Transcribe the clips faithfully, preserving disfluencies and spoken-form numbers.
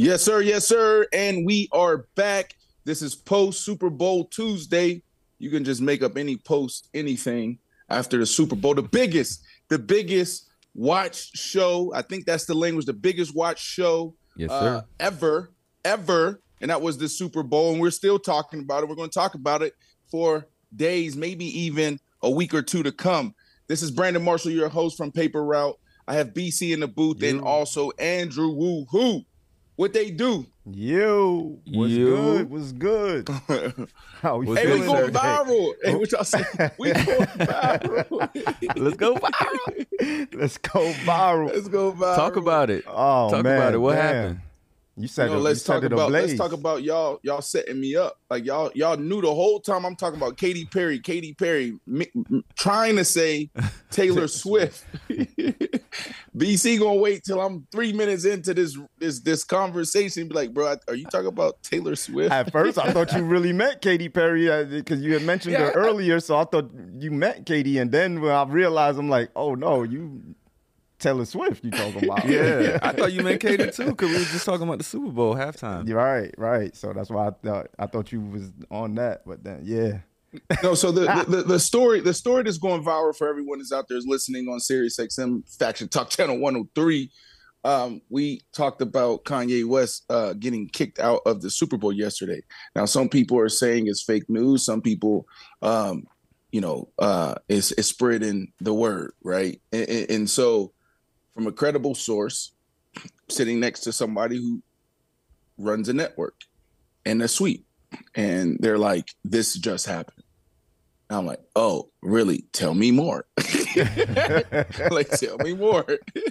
Yes, sir. Yes, sir. And we are back. This is post Super Bowl Tuesday. You can just make up any post, anything after the Super Bowl. The biggest, the biggest watch show. I think that's the language. The biggest watch show yes, uh, sir. ever, ever. And that was the Super Bowl. And we're still talking about it. We're going to talk about it for days, maybe even a week or two to come. This is Brandon Marshall, your host from Paper Route. I have B C in the booth you. and also Andrew Woo Who. What they do? Yo, what's you. good? What's good? How we hey, we going viral. Hey, what y'all say? We going viral. Let's go viral. Let's go viral. Let's go viral. Talk about it. Oh Talk man, about it. What man. happened? You said you know, it, let's you talk said about it let's talk about y'all y'all setting me up. Like y'all y'all knew the whole time I'm talking about Katy Perry, Katy Perry, m- m- trying to say Taylor Swift. B C gonna wait till I'm three minutes into this this this conversation. Be like, bro, are you talking about Taylor Swift? At first, I thought you really meant Katy Perry because you had mentioned yeah, her earlier. So I thought you meant Katy, and then when I realized, I'm like, oh no, you. Taylor Swift you talking about. Yeah, I thought you meant Katy too because we were just talking about the Super Bowl halftime. You're right, right. So that's why I thought I thought you was on that, but then yeah. No, so the, the the story the story that's going viral for everyone that's out there is listening on Sirius X M Faction Talk Channel one oh three. Um, we talked about Kanye West uh, getting kicked out of the Super Bowl yesterday. Now, some people are saying it's fake news. Some people, um, you know, uh, is is spreading the word, right? and, and, and so. From a credible source, sitting next to somebody who runs a network and a suite. And they're like, this just happened. And I'm like, oh, really? Tell me more. Like, tell me more.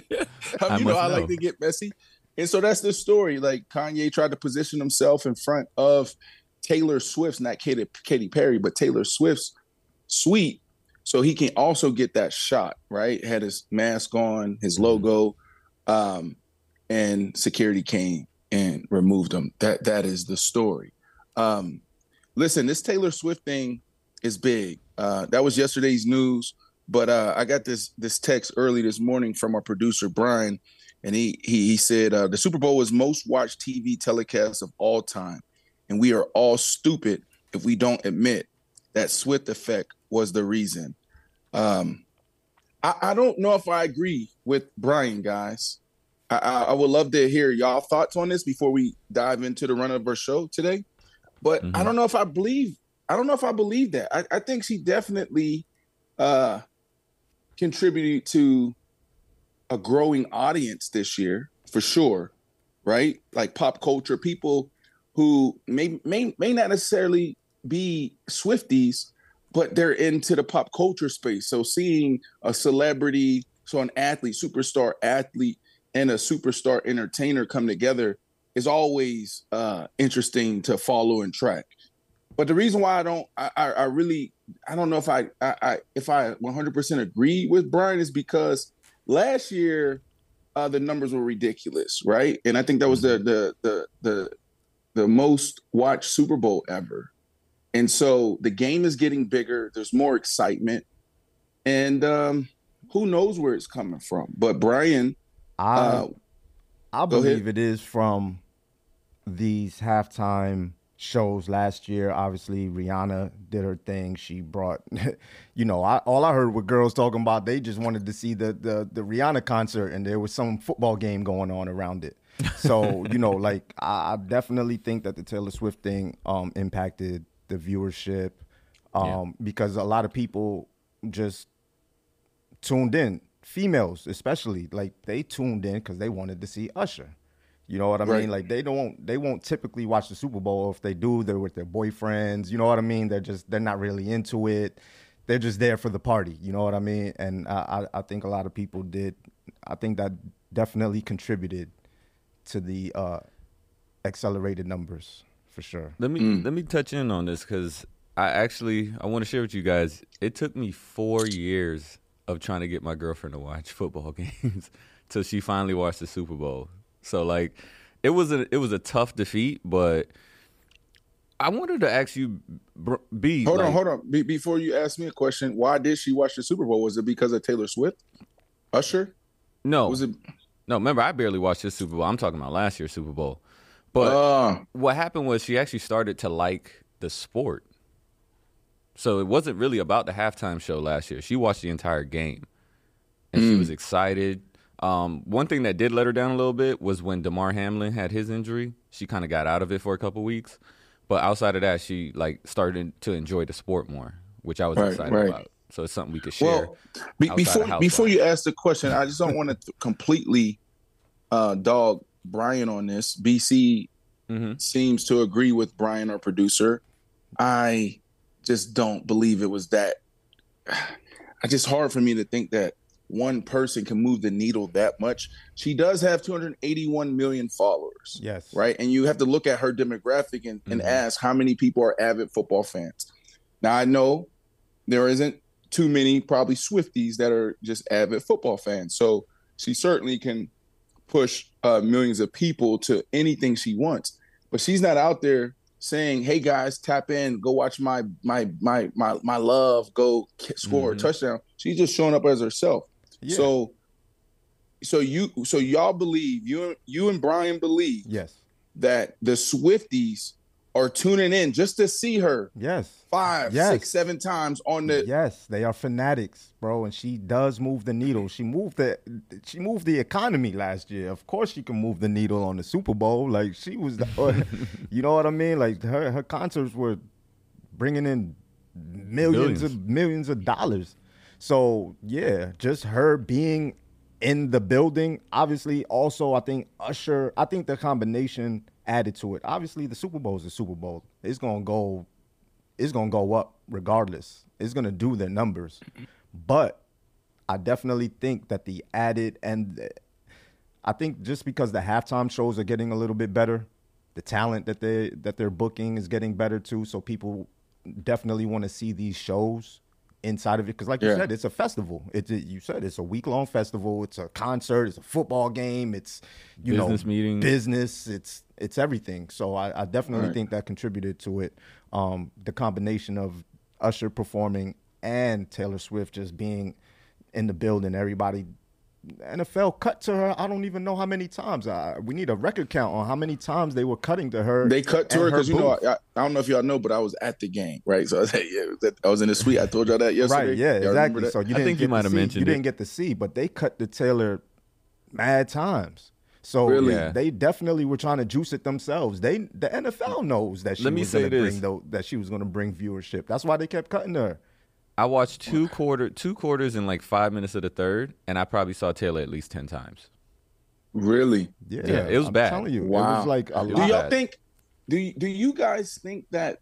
I mean, you know, I like to get messy. And so that's the story. Like, Kanye tried to position himself in front of Taylor Swift's, not Katy, Katy Perry, but Taylor Swift's suite. So he can also get that shot, right? Had his mask on, his logo, um, and security came and removed him. That that is the story. Um, listen, this Taylor Swift thing is big. Uh, that was yesterday's news, but uh, I got this this text early this morning from our producer Brian, and he he, he said uh, the Super Bowl was most watched T V telecast of all time, and we are all stupid if we don't admit that Swift effect was the reason. Um, I, I don't know if I agree with Brian, guys. I, I, I would love to hear y'all thoughts on this before we dive into the run of our show today. But mm-hmm. I don't know if I believe. I don't know if I believe that. I, I think she definitely uh, contributed to a growing audience this year, for sure. Right, like pop culture, people who may may may not necessarily be Swifties, but they're into the pop culture space. So seeing a celebrity, so an athlete, superstar athlete, and a superstar entertainer come together is always uh, interesting to follow and track. But the reason why I don't, I, I, I really, I don't know if I, I, I, if I one hundred percent agree with Brian is because last year uh, the numbers were ridiculous, right? And I think that was the the the the, the most watched Super Bowl ever. And so the game is getting bigger. There's more excitement. And um, who knows where it's coming from. But Brian. I, uh, I believe it is from these halftime shows last year. Obviously, Rihanna did her thing. She brought, you know, I, all I heard were girls talking about they just wanted to see the, the, the Rihanna concert and there was some football game going on around it. So, you know, like I, I definitely think that the Taylor Swift thing um, impacted the viewership um, yeah. because a lot of people just tuned in, females especially, like they tuned in because they wanted to see Usher. You know what I right. mean? Like they don't, they won't typically watch the Super Bowl. If they do, they're with their boyfriends. You know what I mean? They're just, they're not really into it. They're just there for the party. You know what I mean? And I, I think a lot of people did. I think that definitely contributed to the uh, accelerated numbers. For sure. Let me mm. let me touch in on this because I actually I want to share with you guys. It took me four years of trying to get my girlfriend to watch football games till she finally watched the Super Bowl. So like, it was a it was a tough defeat, but I wanted to ask you, B. Hold like, on, hold on. Be, before you ask me a question, why did she watch the Super Bowl? Was it because of Taylor Swift, Usher? No, was it? No, remember I barely watched this Super Bowl. I'm talking about last year's Super Bowl. But uh. what happened was she actually started to like the sport. So it wasn't really about the halftime show last year. She watched the entire game, and mm. she was excited. Um, one thing that did let her down a little bit was when DeMar Hamlin had his injury. She kind of got out of it for a couple weeks. But outside of that, she like started to enjoy the sport more, which I was right, excited right. about. So it's something we could share. Well, be, before before you ask the question, I just don't want to completely uh, dog Brian on this. B C mm-hmm. seems to agree with Brian, our producer. I just don't believe it was that. It's just hard for me to think that one person can move the needle that much. She does have two hundred eighty-one million followers. Yes. Right. And you have to look at her demographic and, mm-hmm. and ask how many people are avid football fans. Now, I know there isn't too many probably Swifties that are just avid football fans. So she certainly can push uh, millions of people to anything she wants. But she's not out there saying, hey, guys, tap in, go watch my my my my, my love, go score mm-hmm. a touchdown. She's just showing up as herself. Yeah. So, so you, so y'all believe you, you and Brian believe, yes, that the Swifties are tuning in just to see her, yes, five, yes. six, seven times on the. Yes, they are fanatics, bro, and she does move the needle. She moved the, she moved the economy last year. Of course, she can move the needle on the Super Bowl. Like she was, the, you know what I mean? Like her, her concerts were bringing in millions, millions. of millions of dollars. So, yeah, just her being in the building. Obviously, also, I think Usher, I think the combination added to it. Obviously, the Super Bowl is the Super Bowl. It's going to go it's going to go up regardless. It's going to do their numbers. But I definitely think that the added and the, I think just because the halftime shows are getting a little bit better, the talent that they that they're booking is getting better too. So people definitely want to see these shows inside of it, because like yeah. you said, it's a festival. It's a, you said it's a week-long festival. It's a concert. It's a football game. It's you business know meeting. business. It's it's everything. So I, I definitely right. think that contributed to it. Um, the combination of Usher performing and Taylor Swift just being in the building. Everybody, N F L cut to her. I don't even know how many times. I, we need a record count on how many times they were cutting to her. They cut to her because, you know, I, I don't know if y'all know, but I was at the game, right? So I was, yeah, I was in the suite. I told y'all that yesterday. Right, yeah, y'all exactly. So you didn't I think get you might to have see, mentioned You it. didn't get to see, but they cut to Taylor mad times. So really? yeah, they definitely were trying to juice it themselves. They the N F L knows that she Let me was say going to this. bring the, that she was going to bring viewership. That's why they kept cutting her. I watched two quarter two quarters in like five minutes of the third, and I probably saw Taylor at least ten times. Really? Yeah, Yeah, it was I'm bad. telling you, Wow. it was like a Do Do lot. y'all think? Do you, do you guys think that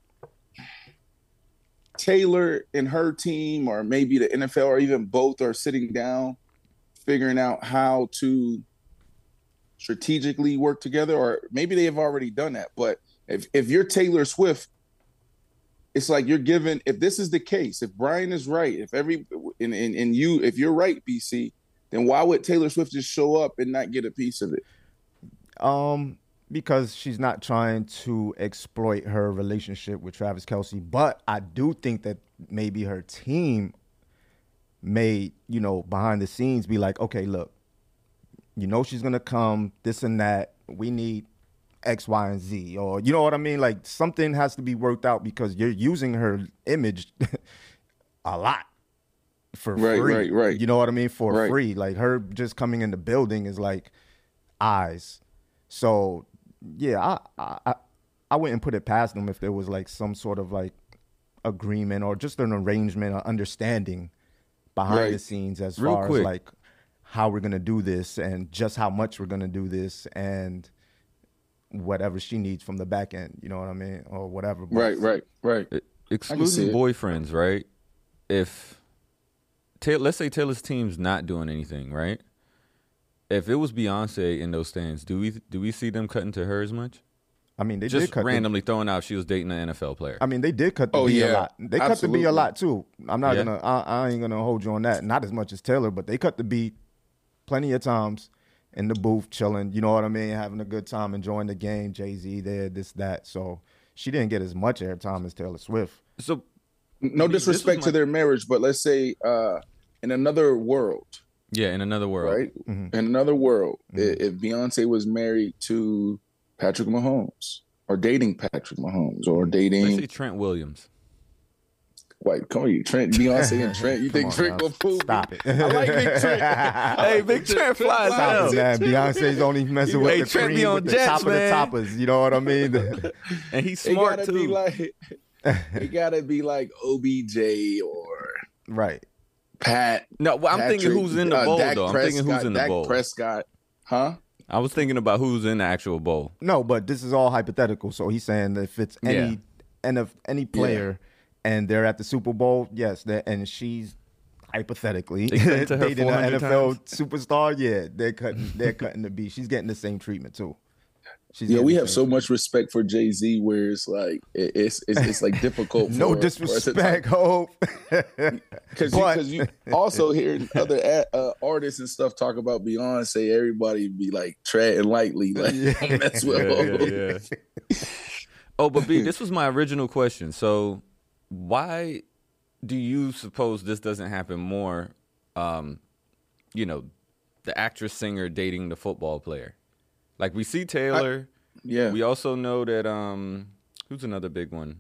Taylor and her team, or maybe the N F L, or even both, are sitting down, figuring out how to strategically work together? Or maybe they have already done that. But if if you're Taylor Swift, it's like you're given. If this is the case, if Brian is right, if every and and, and you, if you're right, B C, then why would Taylor Swift just show up and not get a piece of it? Um, because she's not trying to exploit her relationship with Travis Kelce. But I do think that maybe her team may, you know, behind the scenes be like, okay, look, you know she's going to come, this and that. We need X, Y, and Z. Or, you know what I mean? Like, something has to be worked out because you're using her image a lot for Right, free. right, right. You know what I mean? For Right. free. Like, her just coming in the building is like eyes. So, yeah, I, I, I wouldn't put it past them if there was, like, some sort of, like, agreement or just an arrangement or understanding behind Right. the scenes as Real far quick. as, like, how we're going to do this and just how much we're going to do this and whatever she needs from the back end, you know what I mean? Or whatever. But Right, right, right. E- see Excluding it. boyfriends, right? If Taylor, let's say Taylor's team's not doing anything, right? If it was Beyonce in those stands, do we do we see them cutting to her as much? I mean, they Just did cut randomly throwing out if she was dating an N F L player. The, I mean, they did cut the Oh, B a yeah. lot. They cut the B Absolutely. a lot too. I'm not Yeah. gonna. I, I ain't gonna hold you on that. Not as much as Taylor, but they cut the B plenty of times in the booth, chilling. You know what I mean? Having a good time, enjoying the game. Jay-Z there, this, that. So she didn't get as much airtime as Taylor Swift. So No This was disrespect to my- their marriage, but let's say uh, in another world, yeah, in another world, right? Mhm. In another world, Mhm. i- if Beyonce was married to Patrick Mahomes, or dating Patrick Mahomes, or dating. Let's say Trent Williams. Wait, come on, you Trent, Beyonce and Trent. You think on, Trent now. will fool? Stop it. I like Big Trent. Hey, Big Trent flies Stop it, out. man. Beyonce's only messing with Hey, the Trent be cream, on with the jets, top of the man. toppers. You know what I mean? And he's It smart gotta too. be like, it gotta be like O B J or Right. Pat. no, well, I'm Patrick, thinking who's in the uh, bowl Dak though. I'm thinking who's in the Dak bowl. Prescott, huh? I was thinking about who's in the actual bowl. No, but this is all hypothetical. So he's saying that if it's any Yeah. and if any player and they're at the Super Bowl, yes, they're, and she's hypothetically They cut into her dating an four N hundred F L times. superstar, yeah, they're cutting they're cutting the beat. She's getting the same treatment too. She's Yeah, getting we the have same so much respect for Jay-Z, where it's like it, it's, it's it's like difficult. no for, disrespect, Hope. because But- you, you also hear other a- uh, artists and stuff talk about Beyonce. Everybody be like treading lightly, like don't mess with Yeah, her. yeah, yeah. Oh, but B, this was my original question. So, why do you suppose this doesn't happen more? Um, you know, the actress singer dating the football player. Like we see Taylor. Yeah, We also know that um, who's another big one?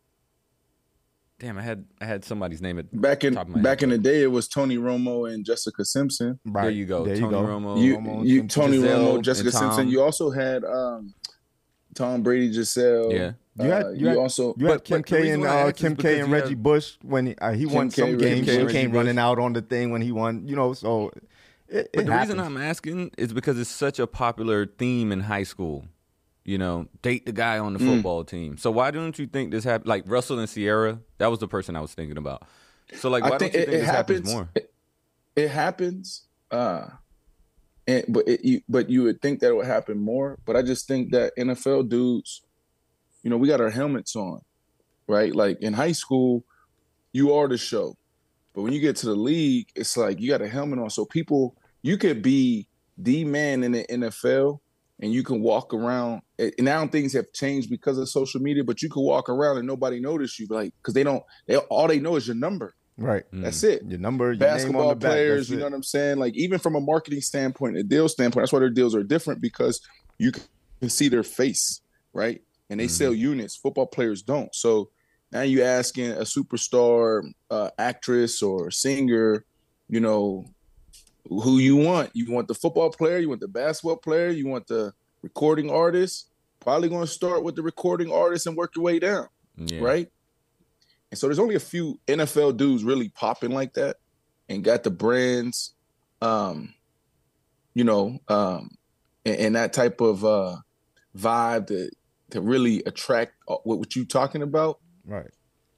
Damn, I had I had somebody's name at back in top of my back head. in the day, it was Tony Romo and Jessica Simpson. Right. There you go, There Tony you go. Romo. You, Romo and you Simpson. Tony Giselle Romo, and Jessica Tom. Simpson. You also had um, Tom Brady, Giselle. Yeah. You had Uh, you, you had, also you had But- Kim but the K reason and why I uh, asked is Kim K because and you Reggie have- Bush when he, uh, he won K, some Reggie games. Bush. She Reggie came Bush. running out on the thing when he won. You know, so it, But it the happens. reason I'm asking is because it's such a popular theme in high school. You know, date the guy on the Mm. football team. So why don't you think this happened? Like Russell and Sierra, that was the person I was thinking about. So like, why I think don't you it, think it this happens. happens more? It, it happens, uh, and but it, you but you would think that it would happen more. But I just think that N F L dudes, you know, we got our helmets on, right? Like in high school, you are the show, but when you get to the league, it's like you got a helmet on. So people, you could be the man in the N F L, and you can walk around. And now things have changed because of social media, but you can walk around and nobody notice you, like because they don't. They all they know is your number. Right. That's it. Your number, your name on Basketball the back. players, That's you it. know what I'm saying? Like even from a marketing standpoint, a deal standpoint, that's why their deals are different because you can see their face, right? And they Mhm. sell units. Football players don't. So now you asking a superstar, uh, actress or singer, you know, who you want. You want the football player, you want the basketball player, you want the recording artist. Probably going to start with the recording artist and work your way down, Yeah. right? And so there's only a few N F L dudes really popping like that and got the brands, um, you know, um, and, and that type of uh, vibe to to really attract what, what you talking about. Right.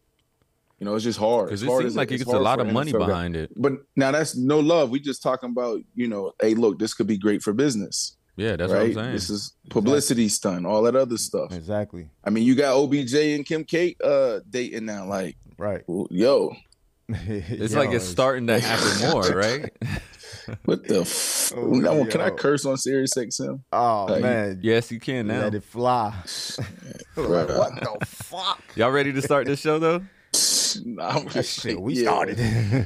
You know, it's just hard. Because It's it hard seems as- like it it's gets a hard lot for of an money N F L guy. behind it. But now that's no love. We just talking about, you know, hey, look, this could be great for business. Yeah, that's right? what I'm saying. This is publicity stunt, all that other stuff. Exactly. I mean, you got O B J and Kim K uh, dating now. Like, Right. yo, It's like it's starting to happen more, right? what the? F- Oh, no, can I yo. curse on Sirius X M? Oh Like, man. Yes, you can now. Let it fly. Bruh. What the fuck? Y'all ready to start this show though? Nah, That shit, we yeah. started.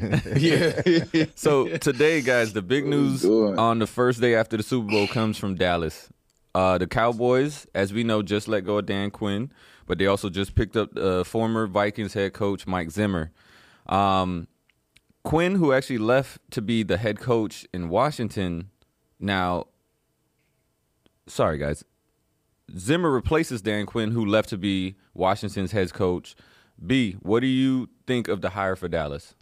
Yeah. So today, guys, the big What are we news doing? on the first day after the Super Bowl comes from Dallas. Uh, the Cowboys, as we know, just let go of Dan Quinn, but they also just picked up uh, former Vikings head coach Mike Zimmer. Um, Quinn, who actually left to be the head coach in Washington, now, sorry guys, Zimmer replaces Dan Quinn, who left to be Washington's head coach. B, what do you think of the hire for Dallas?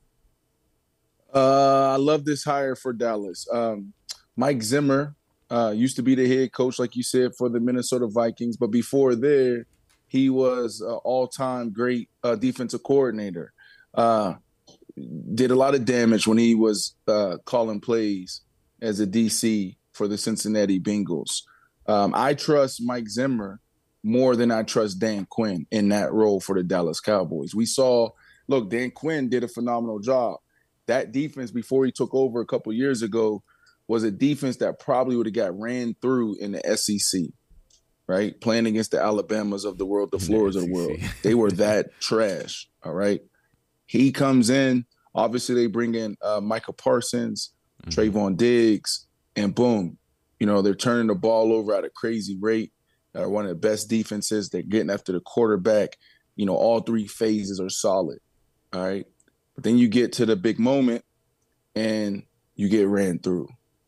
Uh, I love this hire for Dallas. Um, Mike Zimmer uh, used to be the head coach, like you said, for the Minnesota Vikings. But before there, he was an all-time great uh, defensive coordinator. Uh, did a lot of damage when he was uh, calling plays as a D C for the Cincinnati Bengals. Um, I trust Mike Zimmer more than I trust Dan Quinn in that role for the Dallas Cowboys. We saw, look, Dan Quinn did a phenomenal job. That defense before he took over a couple years ago was a defense that probably would have got ran through in the S E C, right? Playing against the Alabamas of the world, the Floridas of the world. They were that trash, all right? He comes in. Obviously, they bring in uh, Micah Parsons, mm-hmm. Trayvon Diggs, and boom, you know, they're turning the ball over at a crazy rate. that are one of the best defenses. They're getting after the quarterback. You know, all three phases are solid. All right. But then you get to the big moment and you get ran through.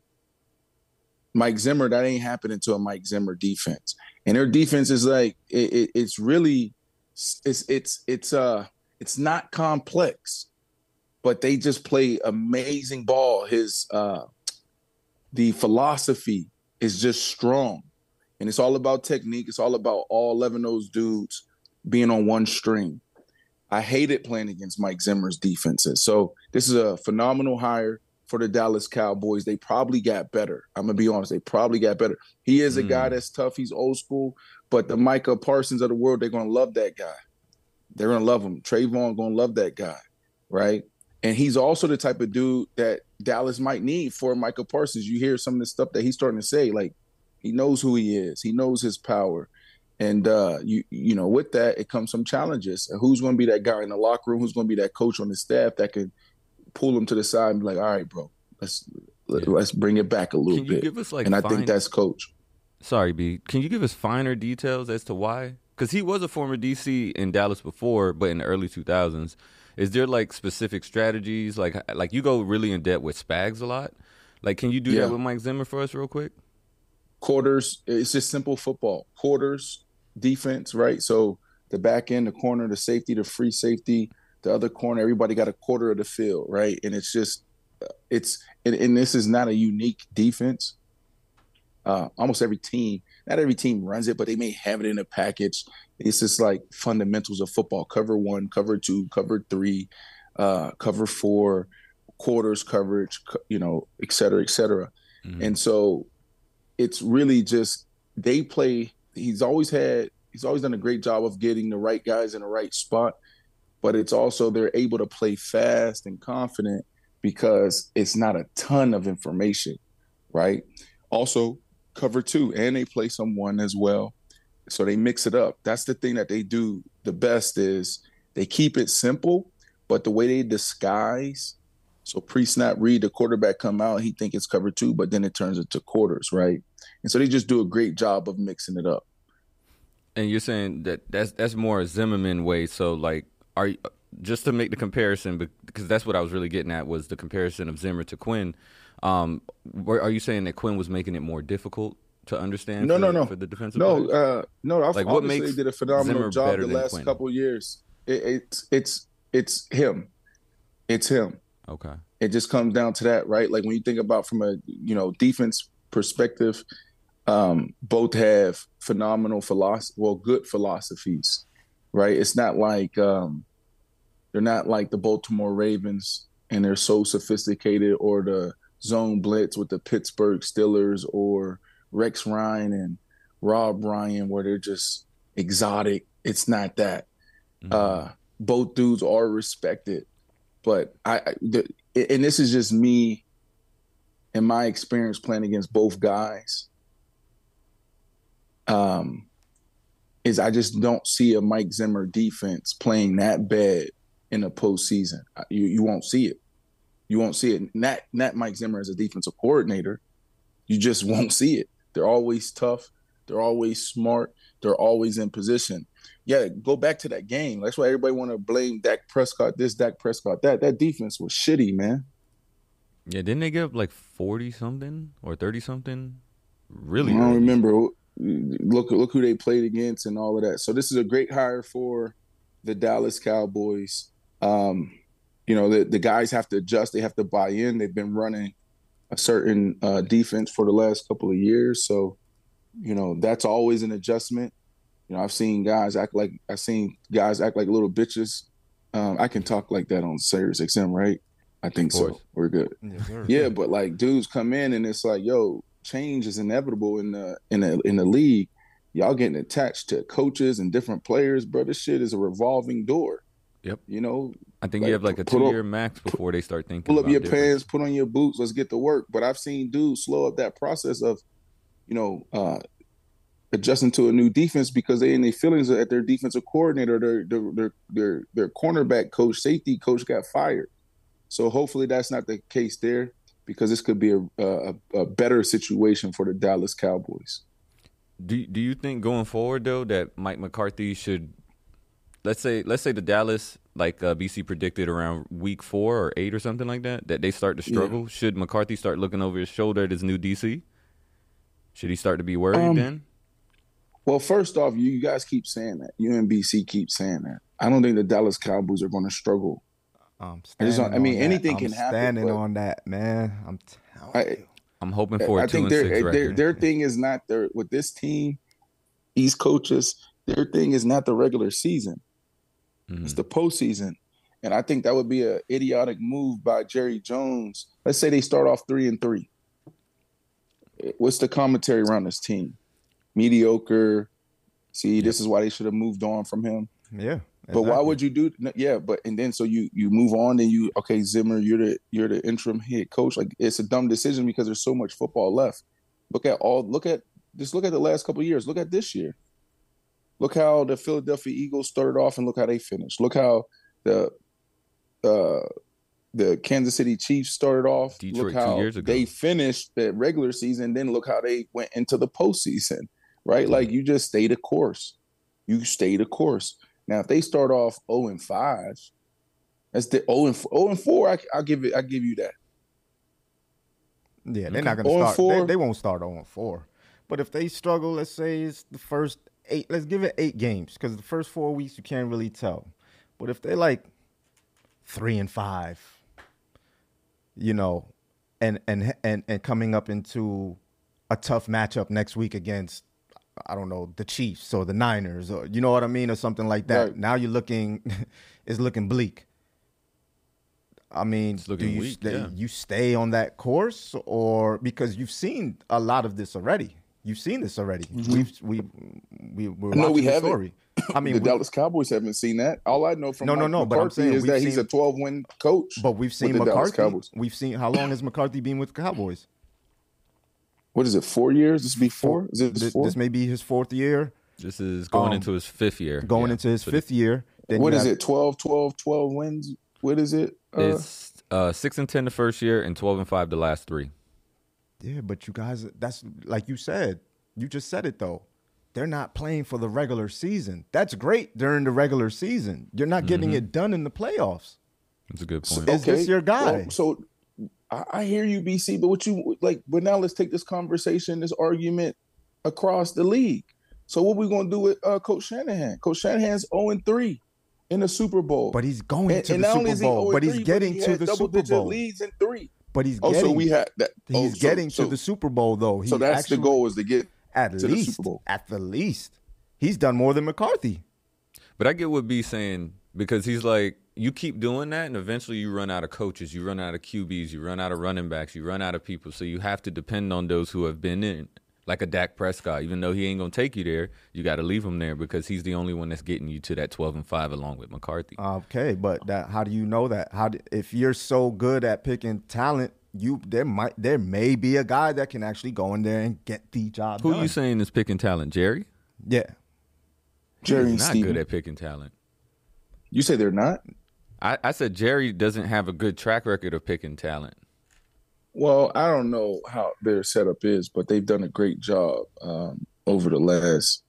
Mike Zimmer, that ain't happening to a Mike Zimmer defense. And their defense is like, it, it, it's really, it's, it's, it's, uh, it's not complex, but they just play amazing ball. His, uh, the philosophy is just strong. And it's all about technique. It's all about all eleven of those dudes being on one string. I hated playing against Mike Zimmer's defenses. So this is a phenomenal hire for the Dallas Cowboys. They probably got better. I'm going to be honest. They probably got better. He is a mm. guy that's tough. He's old school. But the Micah Parsons of the world, they're going to love that guy. They're going to love him. Trayvon going to love that guy, right? And he's also the type of dude that Dallas might need for Micah Parsons. You hear some of the stuff that he's starting to say, like he knows who he is. He knows his power. And, uh, you you know, with that, it comes some challenges. And who's going to be that guy in the locker room? Who's going to be that coach on the staff that can pull him to the side and be like, all right, bro, let's yeah. let's bring it back a little can you bit. Give us, like, and I fine... think that's coach. Sorry, B. Can you give us finer details as to why? Because he was a former D C in Dallas before, but in the early two thousands. Is there, like, specific strategies? Like, like you go really in depth with Spags a lot. Like, can you do yeah. that with Mike Zimmer for us real quick? Quarters, it's just simple football. Quarters, defense, right? So the back end, the corner, the safety, the free safety, the other corner, everybody got a quarter of the field, right? And it's just, it's, and, and this is not a unique defense. Uh, almost every team, not every team runs it, but they may have it in a package. It's just like fundamentals of football: cover one, cover two, cover three, uh, cover four, quarters coverage, you know, et cetera, et cetera. Mm-hmm. And so it's really just they play. He's always had, he's always done a great job of getting the right guys in the right spot, but it's also they're able to play fast and confident because it's not a ton of information, right? Also, cover two, and they play someone as well. So they mix it up. That's the thing that they do the best is they keep it simple, but the way they disguise, so pre-snap read, the quarterback come out, he think it's cover two, but then it turns into quarters, right? And so they just do a great job of mixing it up. And you're saying that that's that's more a Zimmerman way. So, like, are you, just to make the comparison, because that's what I was really getting at was the comparison of Zimmer to Quinn. Um, are you saying that Quinn was making it more difficult to understand? No, for, no, no. For the defensive no, uh, no. Like, what makes they did a phenomenal Zimmer job the than last Quinn? couple of years. It, it's it's it's him. It's him. Okay. It just comes down to that, right? Like when you think about from a you know defense perspective, um, both have phenomenal philosophy, well, good philosophies, right? It's not like um, they're not like the Baltimore Ravens and they're so sophisticated, or the zone blitz with the Pittsburgh Steelers, or Rex Ryan and Rob Ryan, where they're just exotic. It's not that. Mm-hmm. Uh, both dudes are respected, but I, I the, and this is just me and my experience playing against both guys. Um, is I just don't see a Mike Zimmer defense playing that bad in the postseason. You you won't see it. You won't see it. Not, not Mike Zimmer as a defensive coordinator. You just won't see it. They're always tough. They're always smart. They're always in position. Yeah, go back to that game. That's why everybody want to blame Dak Prescott this, Dak Prescott that. That defense was shitty, man. Yeah, didn't they give up like forty-something or thirty-something? Really? I don't early. remember. Look, look who they played against and all of that. So this is a great hire for the Dallas Cowboys. Um, You know, the, the guys have to adjust. They have to buy in. They've been running a certain uh, defense for the last couple of years. So, you know, that's always an adjustment. You know, I've seen guys act like I've seen guys act like little bitches. Um, I can talk like that on Sirius X M, right? I think so. We're good. Yeah, yeah, but like dudes come in and it's like, yo, change is inevitable in the in the in the league. Y'all getting attached to coaches and different players, bro. This shit is a revolving door. Yep. You know, I think like, you have like a two-year max before they start thinking. Pull up about your difference. pants, put on your boots, let's get to work. But I've seen dudes slow up that process of, you know, uh, adjusting to a new defense because they in their feelings at their defensive coordinator, their their their their, their cornerback coach, safety coach got fired. So hopefully that's not the case there, because this could be a, a, a better situation for the Dallas Cowboys. Do Do you think going forward though that Mike McCarthy should, let's say let's say the Dallas, like uh, B C predicted around week four or eight or something like that, that they start to struggle? Yeah. Should McCarthy start looking over his shoulder at his new D C? Should he start to be worried um, then? Well, first off, you guys keep saying that. You and B C keep saying that. I don't think the Dallas Cowboys are going to struggle. I'm I, just I mean, that. anything I'm can happen. Standing on that, man. I'm telling I, you. I'm hoping for a I two think and their, six their, record. Their thing is not their with this team, these coaches. Their thing is not the regular season; mm-hmm. it's the postseason. And I think that would be an idiotic move by Jerry Jones. Let's say they start off three and three. What's the commentary around this team? Mediocre. See, yep. This is why they should have moved on from him. Yeah. But exactly. Why would you do? Yeah, but and then so you you move on and you okay Zimmer, you're the you're the interim head coach. Like it's a dumb decision because there's so much football left. Look at all look at just look at the last couple of years. Look at this year. Look how the Philadelphia Eagles started off and look how they finished. Look how the uh, the Kansas City Chiefs started off. Detroit look how two years ago. They finished the regular season. Then look how they went into the postseason. Right, like you just stay the course. You stay the course. Now, if they start off zero and five, that's the zero and zero and four. I, I'll give it. I give you that. Yeah, they're not going to start. They, they won't start zero and four. But if they struggle, let's say it's the first eight. Let's give it eight games because the first four weeks you can't really tell. But if they're like three and five, you know, and and and and coming up into a tough matchup next week against, I don't know, the Chiefs or the Niners or you know what I mean or something like that. Right. Now you're looking, it's looking bleak. I mean, do you weak, stay, yeah. you stay on that course or because you've seen a lot of this already. You've seen this already. Mm-hmm. We've we we we're no, watching we the haven't. story. I mean, the Dallas Cowboys haven't seen that. All I know from no, Mike no, no. McCarthy but I'm saying is that seen, he's a twelve win coach. But we've seen McCarthy. We've seen how long has McCarthy been with the Cowboys? What is it? Four years? This will be four. Is it this, four? This may be his fourth year. This is going um, into his fifth year. Going yeah. into his so fifth year. Then what is have, it? twelve, twelve, twelve wins. What is it? Uh, it's uh, six and ten the first year and twelve and five the last three. Yeah, but you guys, that's like you said. You just said it though. They're not playing for the regular season. That's great during the regular season. You're not getting mm-hmm. it done in the playoffs. That's a good point. So, is okay. this your guy? Well, so I, I hear you, B C. But what you like? But now let's take this conversation, this argument across the league. So what we gonna do with uh, Coach Shanahan? Coach Shanahan's zero and three in the Super Bowl, but he's going and, to and the Super Bowl. But he's getting but he to the Super Bowl. Leads in three. But he's oh, getting. so we had that. He's oh, getting so, to so, the Super Bowl though. He so that's actually, the goal is to get at to least the Super Bowl. At the least, he's done more than McCarthy. But I get what B's saying because he's like, you keep doing that, and eventually you run out of coaches, you run out of Q Bs, you run out of running backs, you run out of people. So you have to depend on those who have been in. Like a Dak Prescott, even though he ain't gonna take you there, you got to leave him there because he's the only one that's getting you to that twelve and five along with McCarthy. Okay, but that, how do you know that? How do, if you're so good at picking talent, you there might there may be a guy that can actually go in there and get the job Who done. you saying is picking talent, Jerry? Yeah, Jerry's not Steven. good at picking talent. You say they're not? I, I said Jerry doesn't have a good track record of picking talent. Well, I don't know how their setup is, but they've done a great job um, over the last.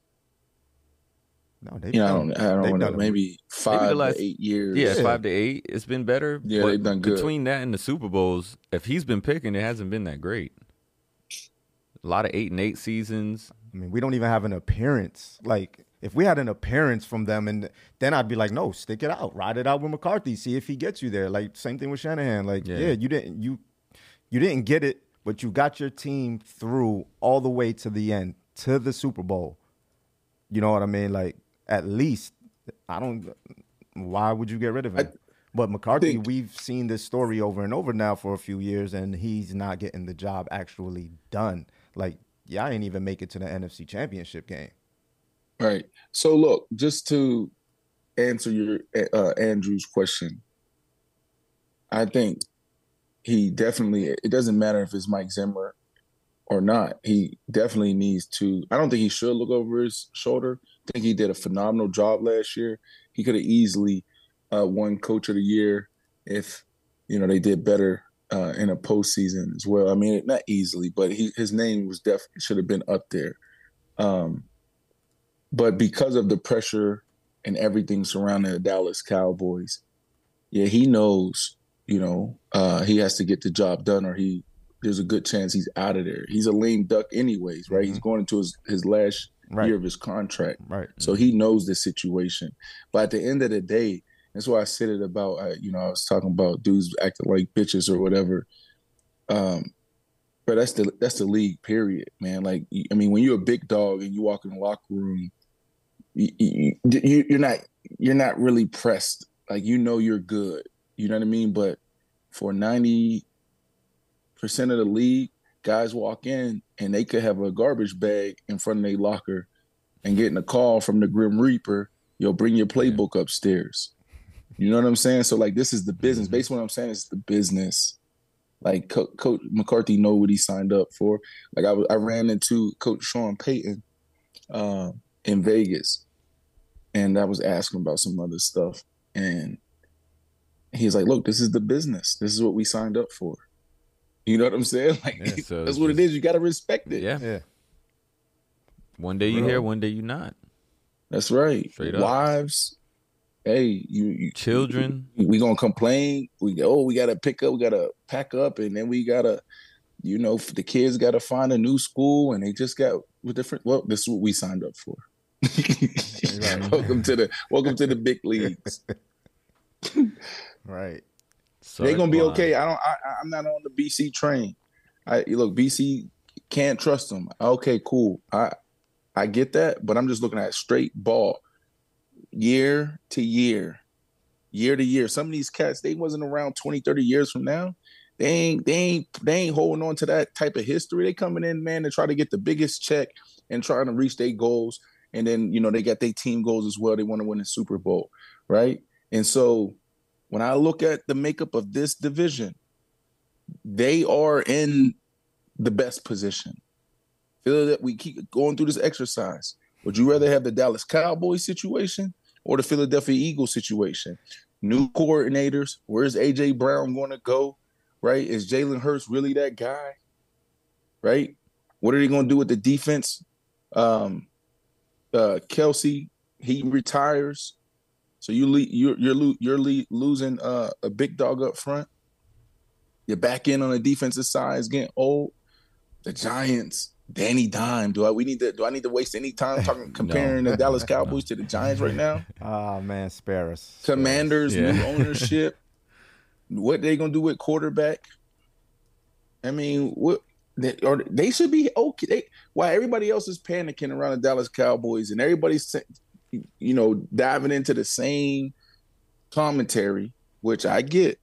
No, they've you know, done, I don't, I don't know, maybe five maybe the last, to eight years. Yeah, yeah, five to eight. It's been better. Yeah, but they've done good. Between that and the Super Bowls, if he's been picking, it hasn't been that great. A lot of eight and eight seasons. I mean, we don't even have an appearance. Like, if we had an appearance from them, and then I'd be like, no, stick it out, ride it out with McCarthy, see if he gets you there. Like, same thing with Shanahan. Like, yeah, yeah you didn't you. You didn't get it, but you got your team through all the way to the end, to the Super Bowl. You know what I mean? Like, at least, I don't, why would you get rid of him? I but McCarthy, think, we've seen this story over and over now for a few years, and he's not getting the job actually done. Like, yeah, I ain't even make it to the N F C Championship game. Right. So, look, just to answer your uh, Andrew's question, I think he definitely, it doesn't matter if it's Mike Zimmer or not. He definitely needs to, I don't think he should look over his shoulder. I think he did a phenomenal job last year. He could have easily uh, won Coach of the Year if, you know, they did better uh, in a postseason as well. I mean, not easily, but he, his name was definitely should have been up there. Um, but because of the pressure and everything surrounding the Dallas Cowboys, yeah, he knows, you know, uh, he has to get the job done, or he there's a good chance he's out of there. He's a lame duck anyways, right? Mm-hmm. He's going into his, his last right. year of his contract. Right. So mm-hmm. he knows the situation. But at the end of the day, that's why I said it about, uh, you know, I was talking about dudes acting like bitches or whatever. Um, but that's the that's the league, period, man. Like, I mean, when you're a big dog and you walk in the locker room, you, you, you, you're not you're not really pressed. Like, you know you're good. You know what I mean? But for ninety percent of the league, guys walk in and they could have a garbage bag in front of their locker and getting a call from the Grim Reaper, yo, bring your playbook upstairs. You know what I'm saying? So, like, this is the business. Based on what I'm saying, it's the business. Like, Co- Coach McCarthy know what he signed up for. Like, I, w- I ran into Coach Sean Payton uh, in Vegas, and I was asking about some other stuff. And he's like, look, this is the business. This is what we signed up for. You know what I'm saying? Like, yeah, so that's what just, it is. You got to respect it. Yeah. yeah. One day you Bro. Here, one day you not. That's right. Straight up. Wives. Hey, you, you children. We, we gonna complain. We oh, we gotta pick up. We gotta pack up, and then we gotta, you know, the kids gotta find a new school, and they just got with different. Well, this is what we signed up for. welcome to the welcome to the big leagues. Right. So they're gonna be okay. I don't. I, I'm not on the B C train. I look. B C can't trust them. Okay, cool. I I get that, but I'm just looking at straight ball. Year to year, year to year. Some of these cats, they wasn't around twenty, thirty years from now. They ain't, they ain't, they ain't holding on to that type of history. They coming in, man, to try to get the biggest check and trying to reach their goals. And then, you know, they got their team goals as well. They want to win the Super Bowl, right? And so when I look at the makeup of this division, they are in the best position. Feel that we keep going through this exercise. Would you rather have the Dallas Cowboys situation or the Philadelphia Eagles situation? New coordinators. Where's A J Brown going to go? Right? Is Jalen Hurts really that guy? Right? What are they going to do with the defense? Um, uh, Kelsey, he retires, so you le- you're you're, lo- you're le- losing uh, a big dog up front. You're back in on the defensive side. It's getting old. The Giants. Danny Dime. Do I we need to do I need to waste any time talking comparing no. the Dallas Cowboys no. to the Giants right now? Oh man, spare us. Commanders, spare us. Yeah. New ownership. What they gonna do with quarterback? I mean, what they, or they should be okay. They, why everybody else is panicking around the Dallas Cowboys and everybody's you know diving into the same commentary, which I get.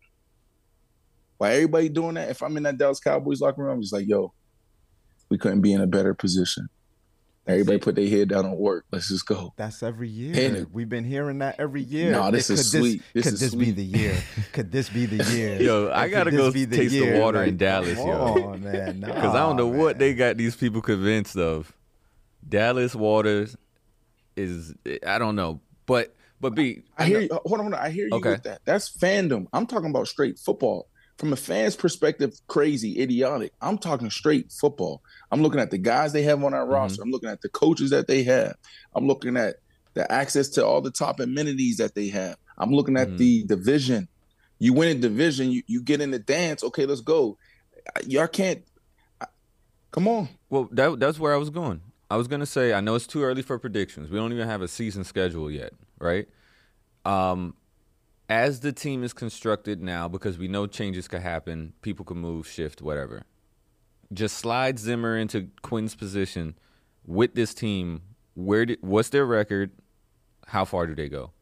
Why everybody doing that? If I'm in that Dallas Cowboys locker room, I'm just like, yo. We couldn't be in a better position. Everybody put their head down and work. Let's just go. That's every year. And We've been hearing that every year. No, this it, is sweet. This, this could is this sweet. be the year? Could this be the year? Yo, I gotta go the taste year? the water like, in Dallas, yo. Oh man, because nah, I don't know man. what they got these people convinced of. Dallas waters is I don't know, but but B. I, I hear you. Hold on, hold on. I hear you okay. with that. That's fandom. I'm talking about straight football. From a fan's perspective, crazy, idiotic. I'm talking straight football. I'm looking at the guys they have on our mm-hmm. roster. I'm looking at the coaches that they have. I'm looking at the access to all the top amenities that they have. I'm looking at mm-hmm. the division. You win a division, you, you get in the dance. Okay, let's go. Y'all can't. Come on. Well, that, that's where I was going. I was going to say, I know it's too early for predictions. We don't even have a season schedule yet, right? Um. As the team is constructed now, because we know changes could happen, people can move, shift, whatever. Just slide Zimmer into Quinn's position with this team. Where did, what's their record? How far do they go?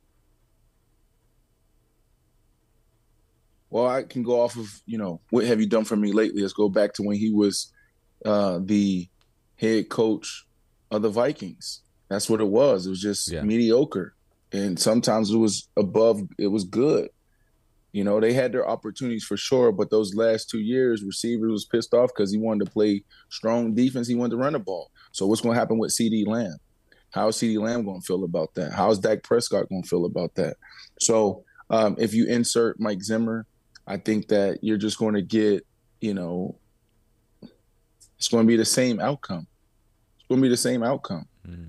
Well, I can go off of, you know, what have you done for me lately? Let's go back to when he was uh, the head coach of the Vikings. That's what it was. It was just yeah. mediocre. And sometimes it was above, it was good. You know, they had their opportunities for sure, but those last two years, receivers was pissed off because he wanted to play strong defense. He wanted to run the ball. So what's going to happen with CeeDee Lamb? How is CeeDee Lamb going to feel about that? How is Dak Prescott going to feel about that? So um, if you insert Mike Zimmer, I think that you're just going to get, you know, it's going to be the same outcome. going to be the same outcome. Mm-hmm.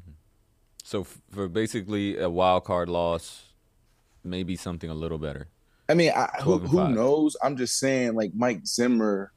So for basically a wild card loss, maybe something a little better. I mean, I, who, who knows? I'm just saying, like, Mike Zimmer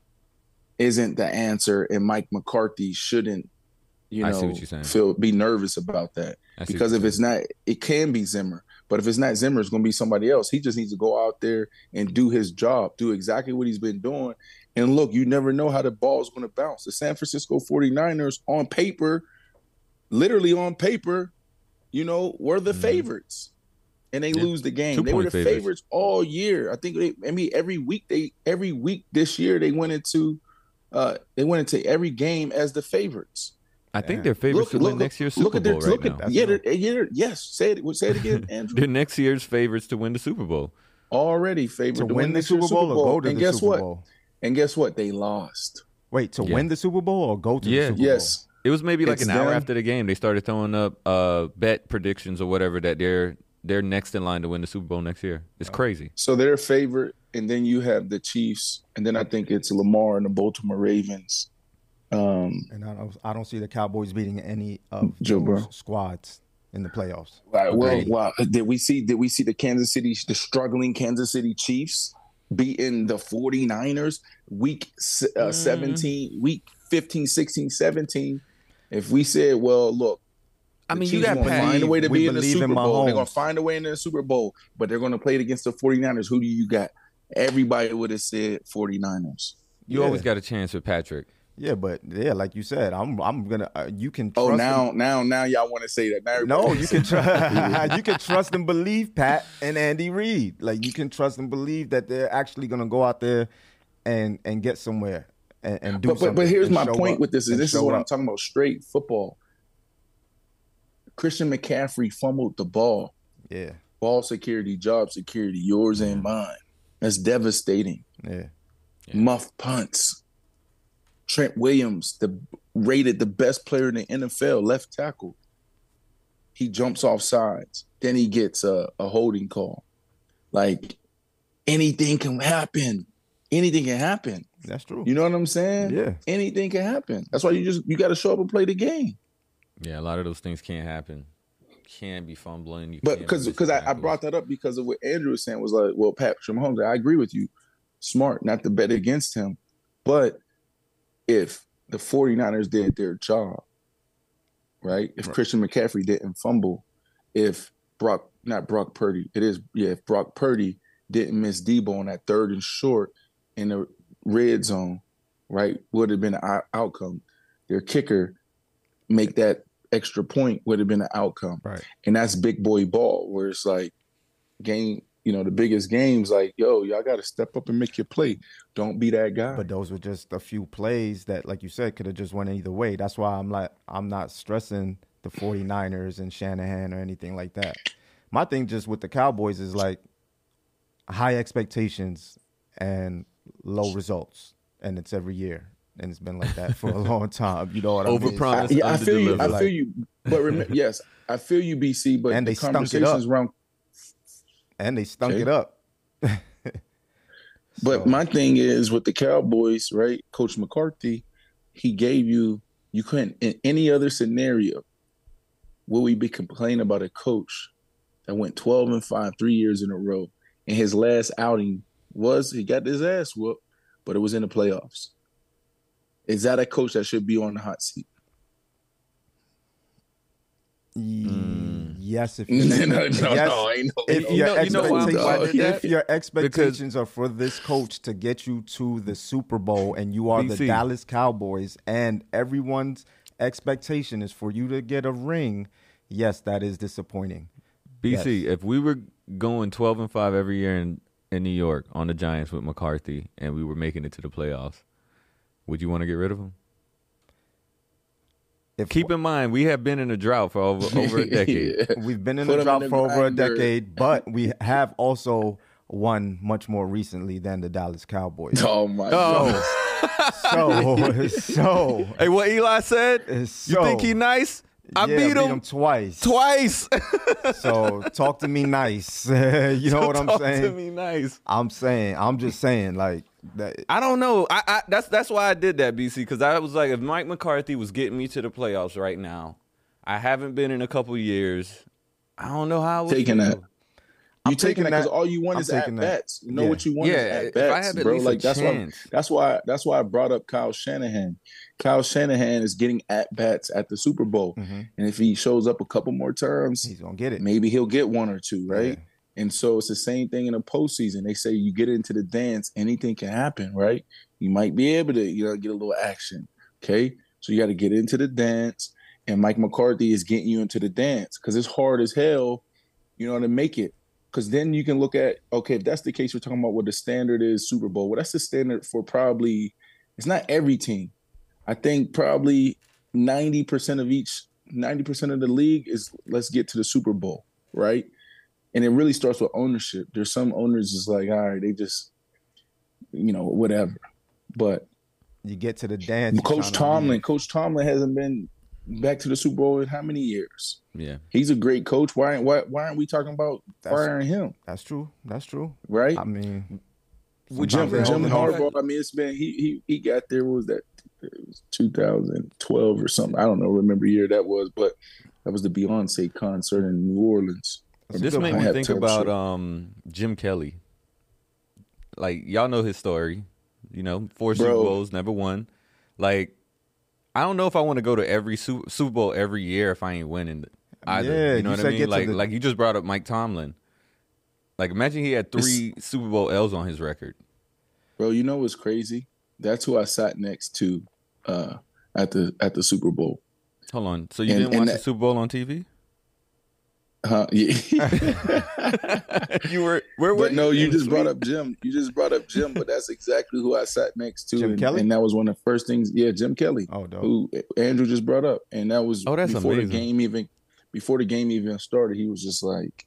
isn't the answer, and Mike McCarthy shouldn't, you know, feel be nervous about that. Because if it's not, it can be Zimmer. But if it's not Zimmer, it's going to be somebody else. He just needs to go out there and do his job, do exactly what he's been doing. And look, you never know how the ball's going to bounce. The San Francisco forty-niners, on paper, literally on paper, you know, were the mm-hmm. favorites. And they yeah. lose the game. Two they were the favorites. favorites all year. I think they, I mean, every week they, every week this year they went into, uh, they went into every game as the favorites. I think yeah. they're favorites look, to win look, next year's Super Bowl their, right now. At, yeah, they're, they're, yes. Say it. Say it again, Andrew. They're next year's favorites to win the Super Bowl. Already favored to, to win, win the Super Bowl, Super Bowl. Or go to and the guess Super what? Bowl. And guess what? They lost. Wait, to yeah. win the Super Bowl or go to yeah. the Super yes. Bowl? It was maybe like it's an hour them. after the game. They started throwing up uh, bet predictions or whatever that they're they're next in line to win the Super Bowl next year. It's crazy. So they're a favorite, and then you have the Chiefs, and then I think it's Lamar and the Baltimore Ravens. Um, and I don't, I don't see the Cowboys beating any of Joe those Burrow. squads in the playoffs. Right, well, wow. Did we see? Did we see the Kansas City, the struggling Kansas City Chiefs beating the forty-niners week uh, seventeen, week fifteen, sixteen, seventeen? If we said, well, look, I mean, Chiefs you got to find a way to we be in the Super in Bowl. They're going to find a way in the Super Bowl, but they're going to play it against the forty-niners. Who do you got? Everybody would have said forty-niners. You yeah. always got a chance with Patrick. Yeah, but yeah, like you said, I'm I'm gonna. Uh, you can. Trust oh, now them. now now y'all want to say that? Now no, you can trust. You can trust and believe Pat and Andy Reid. Like you can trust and believe that they're actually gonna go out there and and get somewhere and, and do but, something. But but here's my point up, with this: is this is what up. I'm talking about. Straight football. Christian McCaffrey fumbled the ball. Yeah. Ball security, job security, yours and mine. That's devastating. Yeah. yeah. Muff punts. Trent Williams, the rated the best player in the N F L, left tackle. He jumps off sides. Then he gets a, a holding call. Like, anything can happen. Anything can happen. That's true. You know what I'm saying? Yeah. Anything can happen. That's why you just you got to show up and play the game. Yeah, a lot of those things can't happen. Can't be fumbling. You but because because I, I brought that up because of what Andrew was saying was like, well, Patrick Mahomes, I agree with you. Smart not to bet against him. But if the forty-niners did their job, right? If right. Christian McCaffrey didn't fumble, if Brock, not Brock Purdy, it is, yeah, if Brock Purdy didn't miss Debo on that third and short in the red zone, right, would have been an outcome. Their kicker make that extra point would have been an outcome. Right. And that's big boy ball, where it's like game, you know, the biggest games, like, yo, y'all got to step up and make your play. Don't be that guy. But those were just a few plays that, like you said, could have just went either way. That's why I'm like, I'm not stressing the forty-niners and Shanahan or anything like that. My thing just with the Cowboys is like high expectations and low results. And it's every year. And it's been like that for a long time. You know what I mean? Overpromise, yeah, I feel you. I feel you. But remember, yes, I feel you, B C. But and they the stunk conversations it up. around, and they stunk okay. it up. But so. My thing is with the Cowboys, right? Coach McCarthy, he gave you. You couldn't in any other scenario. Will we be complaining about a coach that went twelve and five three years in a row, and his last outing was he got his ass whooped, but it was in the playoffs. Is that a coach that should be on the hot seat? Mm. Yes, if you, no, no, yes, no, I know. If, you your, know, you know why expectations, if your expectations are for this coach to get you to the Super Bowl and you are B C. the Dallas Cowboys and everyone's expectation is for you to get a ring, yes, that is disappointing. B C, yes. If we were going twelve and five every year in, in New York on the Giants with McCarthy and we were making it to the playoffs, would you want to get rid of him? If, Keep in mind, we have been in a drought for over, over a decade. yeah. We've been in Put a drought in for over a grinder. decade, but we have also won much more recently than the Dallas Cowboys. Oh, my Oh. God. So, so. Hey, what Eli said? So, you think he nice? I yeah, beat, beat him. him twice. Twice. So talk to me nice. You know so what I'm talk saying? Talk to me nice. I'm saying, I'm just saying, like, That, I don't know. I, I that's that's why I did that, B C, because I was like, if Mike McCarthy was getting me to the playoffs right now, I haven't been in a couple years. I don't know how I would taking feel. that. You taking that because all you want I'm is at bats. You know yeah. what you want yeah, is at if I bats, have at bro. least Like a that's chance. why that's why that's why I brought up Kyle Shanahan. Kyle Shanahan is getting at bats at the Super Bowl, mm-hmm. and if he shows up a couple more times, he's gonna get it. Maybe he'll get one or two, right? Yeah. And so it's the same thing in the postseason. They say you get into the dance, anything can happen, right? You might be able to, you know, get a little action. Okay, so you got to get into the dance, and Mike McCarthy is getting you into the dance because it's hard as hell, you know, to make it. Because then you can look at, okay, if that's the case, we're talking about what the standard is Super Bowl. Well, that's the standard for probably, it's not every team. I think probably ninety percent of each, ninety percent of the league is let's get to the Super Bowl, right? And it really starts with ownership. There's some owners just like, all right, they just, you know, whatever. But you get to the dance. Coach Tomlin, Coach Tomlin hasn't been back to the Super Bowl in how many years? Yeah, he's a great coach. Why why why aren't we talking about that's, firing him? That's true. That's true. Right. I mean, Jim, Jim Harbaugh. I mean, it's been he he he got there. What was that? It was two thousand twelve or something. I don't know. Remember year that was, but that was the Beyonce concert in New Orleans. This made me think about um, Jim Kelly. Like y'all know his story. You know, four Super Bowls, never won. Like. I don't know if I want to go to every Super, Super Bowl every year if I ain't winning either. Yeah, you know you what I mean? Like, the... like you just brought up Mike Tomlin. Like, imagine he had three it's... Super Bowl L's on his record. Bro, you know what's crazy? That's who I sat next to uh, at the at the Super Bowl. Hold on. So you and, didn't watch that... the Super Bowl on T V? Uh, yeah. you were where were but you? no, you just brought up Jim. You just brought up Jim, but that's exactly who I sat next to. Jim and, Kelly? And that was one of the first things. Yeah, Jim Kelly. Oh, dope. Who Andrew just brought up. And that was oh, that's before amazing. the game even before the game even started. He was just like,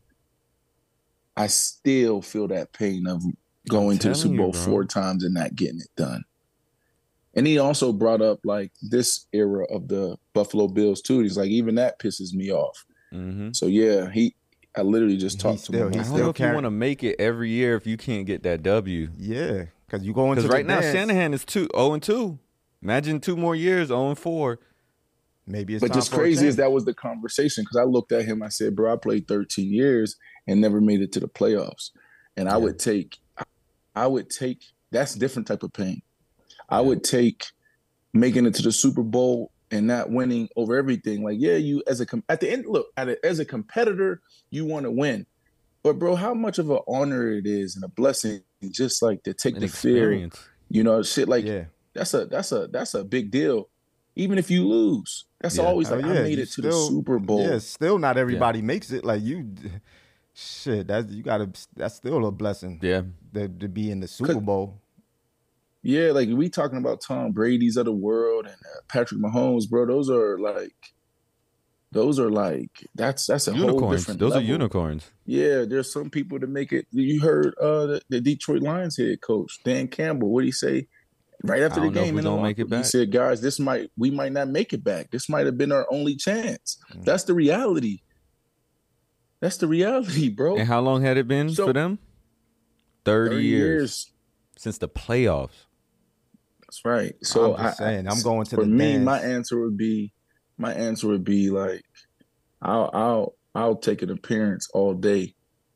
I still feel that pain of going to the Super Bowl you, four times and not getting it done. And he also brought up like this era of the Buffalo Bills too. He's like, even that pisses me off. Mm-hmm. So yeah, he. I literally just talked still, to him. I don't know if you want to make it every year if you can't get that W. Yeah, because you go into because right the now dance. Shanahan is two zero and two. Imagine two more years zero and four. Maybe it's but time just for crazy as that was the conversation because I looked at him. I said, "Bro, I played thirteen years and never made it to the playoffs, and yeah. I would take, I would take that's a different type of pain. I would take making it to the Super Bowl." And not winning over everything. Like, yeah, you as a at the end, look, at a, as a competitor, you want to win. But bro, how much of an honor it is and a blessing, just like to take An the experience. fear, you know, shit. Like yeah. that's a that's a that's a big deal. Even if you lose, that's yeah. always like oh, yeah. I made you it to still, the Super Bowl. Yeah, still not everybody yeah. makes it. Like you, shit, that you gotta. That's still a blessing. Yeah, to, to be in the Super Bowl. Yeah, like we talking about Tom Brady's of the world and uh, Patrick Mahomes, bro. Those are like, those are like that's that's a unicorns. whole different. Those level. are unicorns. Yeah, there's some people that make it. You heard uh, the, the Detroit Lions head coach Dan Campbell. What did he say right after the game? We don't make it back. He said, "Guys, this might we might not make it back. This might have been our only chance." Mm. That's the reality. That's the reality, bro. And how long had it been so, for them? Thirty, thirty years. years since the playoffs. That's right. So I'm just I, saying, I'm going to for the me. dance. My answer would be, my answer would be like, I'll I'll I'll take an appearance all day,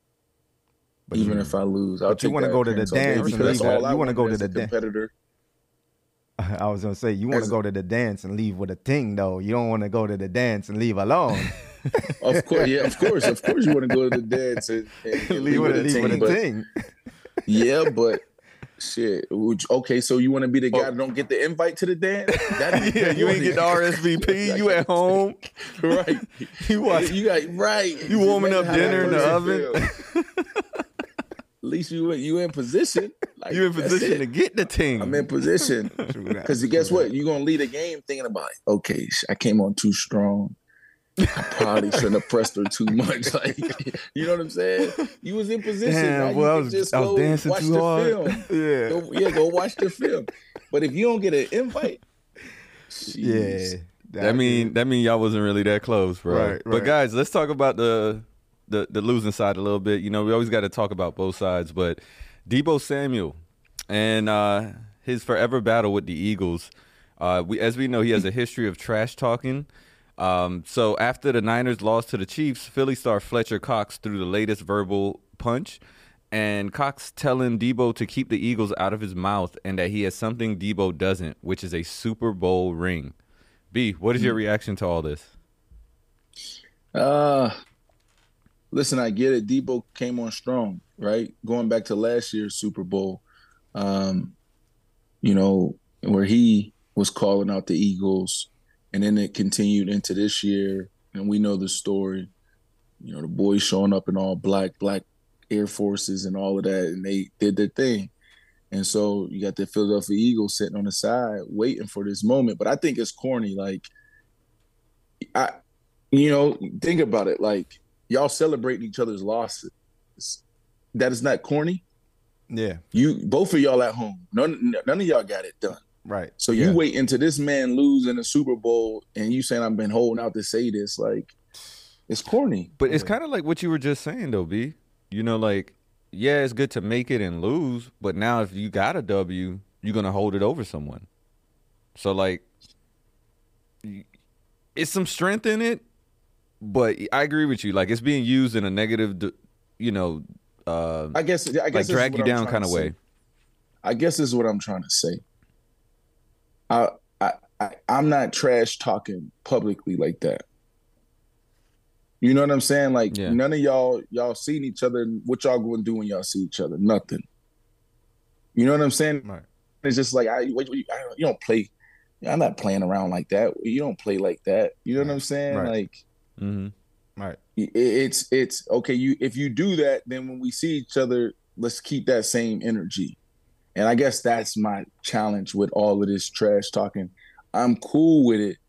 but even you, if I lose. I'll but take you want to go to the dance because that's all I you want to go to the competitor. Da- I was gonna say you want to go to the dance and leave with a thing though. You don't want to go to the dance and leave alone. Of course, yeah, of course, of course, you want to go to the dance and, and, and leave, leave with a, thing, with a but, thing. Yeah, but. Shit. Okay, so you want to be the guy oh. that don't get the invite to the dance? That yeah, you ain't get the R S V P. You at home, right? You watch. You got right. You warming up dinner in the oven. At least you you in position. Like, you in position to get the team. I'm in position because guess what? You're gonna lead a game thinking about it. Okay, I came on too strong. I probably shouldn't have pressed her too much. Like, you know what I'm saying? You was in position. Damn, like, well, you I was, just I was go dancing watch too the hard. Film. Yeah, go, yeah, go watch the film. But if you don't get an invite, geez. yeah, that, that mean is. that mean y'all wasn't really that close, bro. Right, right. But guys, let's talk about the the the losing side a little bit. You know, we always got to talk about both sides. But Deebo Samuel and uh, his forever battle with the Eagles. Uh, we, as we know, he has a history of trash talking. Um, so after the Niners lost to the Chiefs, Philly star Fletcher Cox threw the latest verbal punch, and Cox telling Debo to keep the Eagles out of his mouth and that he has something Debo doesn't, which is a Super Bowl ring. B, what is your reaction to all this? Uh, listen, I get it. Debo came on strong, right? Going back to last year's Super Bowl, um, you know, where he was calling out the Eagles, and then it continued into this year, and we know the story. You know, the boys showing up in all black, black Air Forces and all of that, and they did their thing. And so you got the Philadelphia Eagles sitting on the side waiting for this moment. But I think it's corny. Like, I, you know, think about it. Like, y'all celebrating each other's losses. That is not corny. Yeah. You, both of y'all at home. None, none of y'all got it done. Right. So yeah. you wait until this man lose in the Super Bowl and you saying I've been holding out to say this. Like, it's corny. But it's kind of like what you were just saying, though, B. You know, like, yeah, it's good to make it and lose, but now if you got a W, you're going to hold it over someone. So, like, it's some strength in it, but I agree with you. Like, it's being used in a negative, you know, uh, I guess, I guess like drag you down kind of way. I guess this is what I'm trying to say. I, I, I, I'm not trash talking publicly like that. You know what I'm saying? Like, yeah. None of y'all, y'all seen each other. What y'all going to do when y'all see each other? Nothing. You know what I'm saying? Right. It's just like, I, wait, wait, I, you don't play. I'm not playing around like that. You don't play like that. You know right. what I'm saying? Right. Like, mm-hmm. right. It, it's, it's okay. You, if you do that, then when we see each other, let's keep that same energy. And I guess that's my challenge with all of this trash talking. I'm cool with it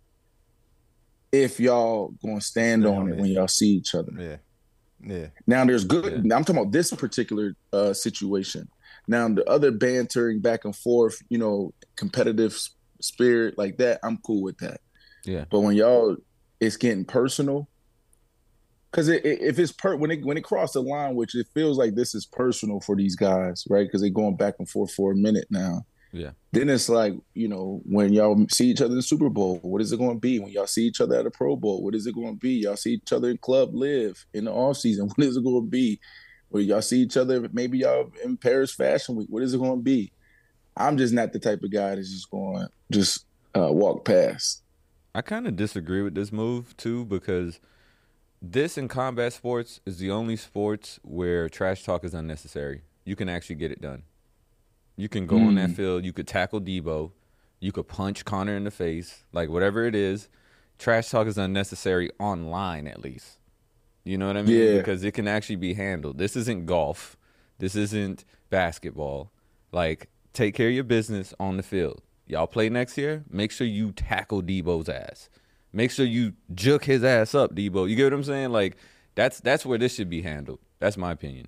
if y'all gonna stand on it when y'all see each other. Yeah, yeah. Now there's good. Yeah. I'm talking about this particular uh, situation. Now the other bantering back and forth, you know, competitive spirit like that, I'm cool with that. Yeah. But when y'all, it's getting personal. Because it, it, if it's per when it when it crossed the line, which it feels like this is personal for these guys, right? Because they're going back and forth for a minute now. Yeah. Then it's like, you know, when y'all see each other in the Super Bowl, what is it going to be? When y'all see each other at a Pro Bowl, what is it going to be? Y'all see each other in Club Live in the offseason, what is it going to be? When y'all see each other, maybe y'all in Paris Fashion Week, what is it going to be? I'm just not the type of guy that's just going to just uh, walk past. I kind of disagree with this move, too, because this in combat sports is the only sports where trash talk is unnecessary. You can actually get it done. You can go mm. on that field. You could tackle Debo. You could punch Connor in the face. Like, whatever it is, trash talk is unnecessary online, at least. You know what I mean? Yeah. Because it can actually be handled. This isn't golf. This isn't basketball. Like, take care of your business on the field. Y'all play next year? Make sure you tackle Debo's ass. Make sure you juke his ass up, Debo. You get what I'm saying? Like, that's that's where this should be handled. That's my opinion.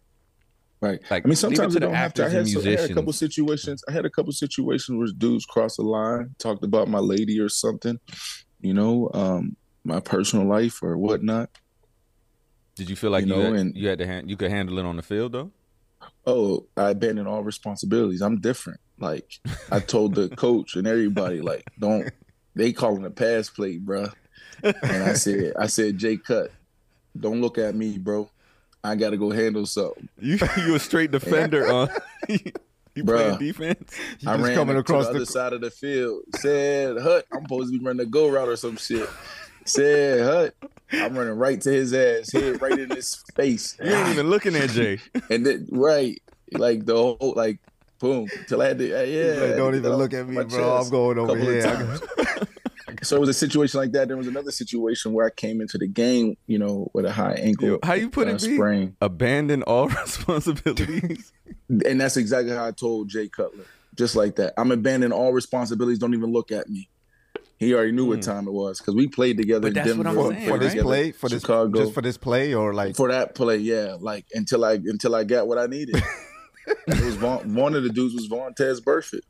Right. Like, I mean, sometimes you don't have to. I had, so, I had a couple musicians. situations. I had a couple situations where dudes crossed the line, talked about my lady or something, you know, um, my personal life or whatnot. Did you feel like you, you know, had, and, you had to hand, you could handle it on the field though? Oh, I abandoned all responsibilities. I'm different. Like, I told the coach and everybody, like, don't. They calling a pass play, bro. And I said, I said, Jay Cut, don't look at me, bro. I got to go handle something. You you a straight defender, huh? You playing defense? I ran coming across the, the other side of the field. Said, Hut, I'm supposed to be running a go route or some shit. Said, Hut, I'm running right to his ass, head right in his face. You ain't even looking at Jay. And then, right, like the whole, like, boom, till I had to, uh, yeah. Like, don't even look at me, bro. I'm going over here. So it was a situation like that. There was another situation where I came into the game, you know, with a high ankle Yo, how you put uh, it, sprain. Abandon all responsibilities. And that's exactly how I told Jay Cutler, just like that. I'm abandoning all responsibilities. Don't even look at me. He already knew mm. what time it was because we played together. But that's in Denver, what I'm saying, for right? this play, for this Chicago. Just for this play, or like for that play, yeah. Like until I until I got what I needed. It was Von, one of the dudes was Vontaze Burfict.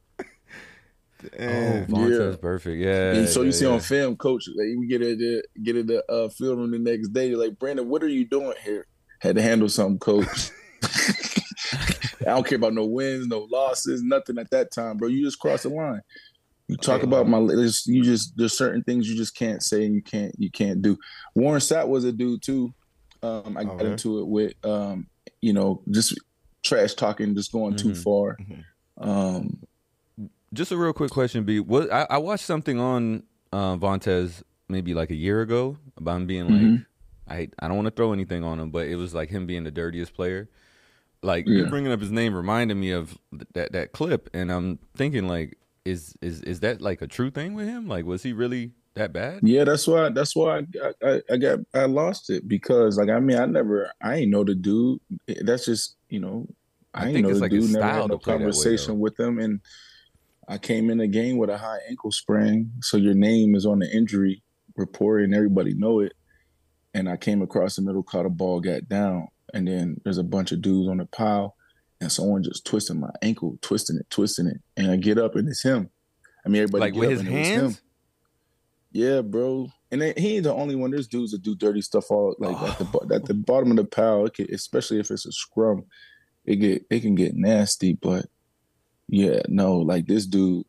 Oh, Vontaze yeah. Burfict, yeah. And so yeah, you see yeah. on film, coach, like, we get it, get in the uh, film room the next day. Like, Brandon, what are you doing here? Had to handle something, coach. don't care about no wins, no losses, nothing at that time, bro. You just cross the line. You talk about my, you just there's certain things you just can't say and you can't you can't do. Warren Sapp was a dude too. Um, I got okay. into it with, um, you know, just trash talking, just going mm-hmm. too far. Mm-hmm. Um, just a real quick question, B. What I, I watched something on uh, Vontaze maybe like a year ago about him being mm-hmm. like, I I don't want to throw anything on him, but it was like him being the dirtiest player. Like yeah. you bringing up his name reminded me of that that clip, and I'm thinking like. Is is is that like a true thing with him? Like, was he really that bad? Yeah, that's why. That's why I, I, I got I lost it because, like, I mean, I never, I ain't know the dude. That's just, you know, I, I ain't know the like dude. Never had no conversation way, with him, and I came in the game with a high ankle sprain, so your name is on the injury report, and everybody know it. And I came across the middle, caught a ball, got down, and then there's a bunch of dudes on the pile. And someone just twisting my ankle, twisting it, twisting it. And I get up and it's him. I mean, everybody like get with up his and hands? It was him. Yeah, bro. And then, he ain't the only one. There's dudes that do dirty stuff all like oh. at the at the bottom of the pile, it can, especially if it's a scrum. It get it can get nasty, but yeah, no, like this dude,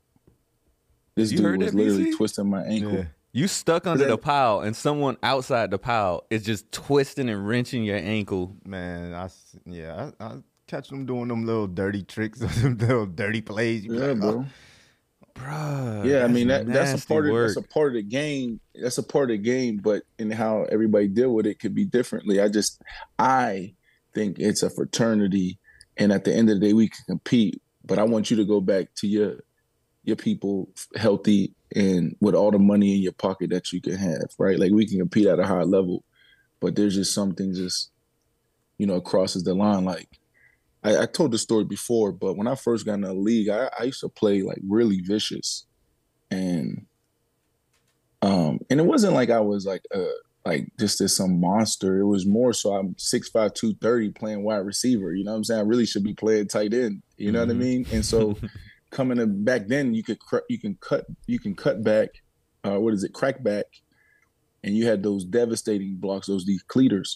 this you dude was that, literally B C? Twisting my ankle. Yeah. You stuck under that, the pile, and someone outside the pile is just twisting and wrenching your ankle. Man, I yeah, I, I catch them doing them little dirty tricks, them little dirty plays. You yeah, like, bro. Oh. Bruh, yeah, I mean that that's a part of work. that's a part of the game. That's a part of the game, but in how everybody deal with it could be differently. I just I think it's a fraternity, and at the end of the day, we can compete. But I want you to go back to your your people healthy and with all the money in your pocket that you can have, right? Like we can compete at a high level, but there's just something just you know crosses the line. Like I, I told the story before, but when I first got in the league, I, I used to play like really vicious, and um, and it wasn't like I was like uh like just as some monster. It was more so I'm six five, two thirty playing wide receiver. You know what I'm saying? I really should be playing tight end. You know mm-hmm. what I mean? And so coming to, back then, you could you can cut you can cut back. Uh, what is it? Crack back, and you had those devastating blocks, those decleaters,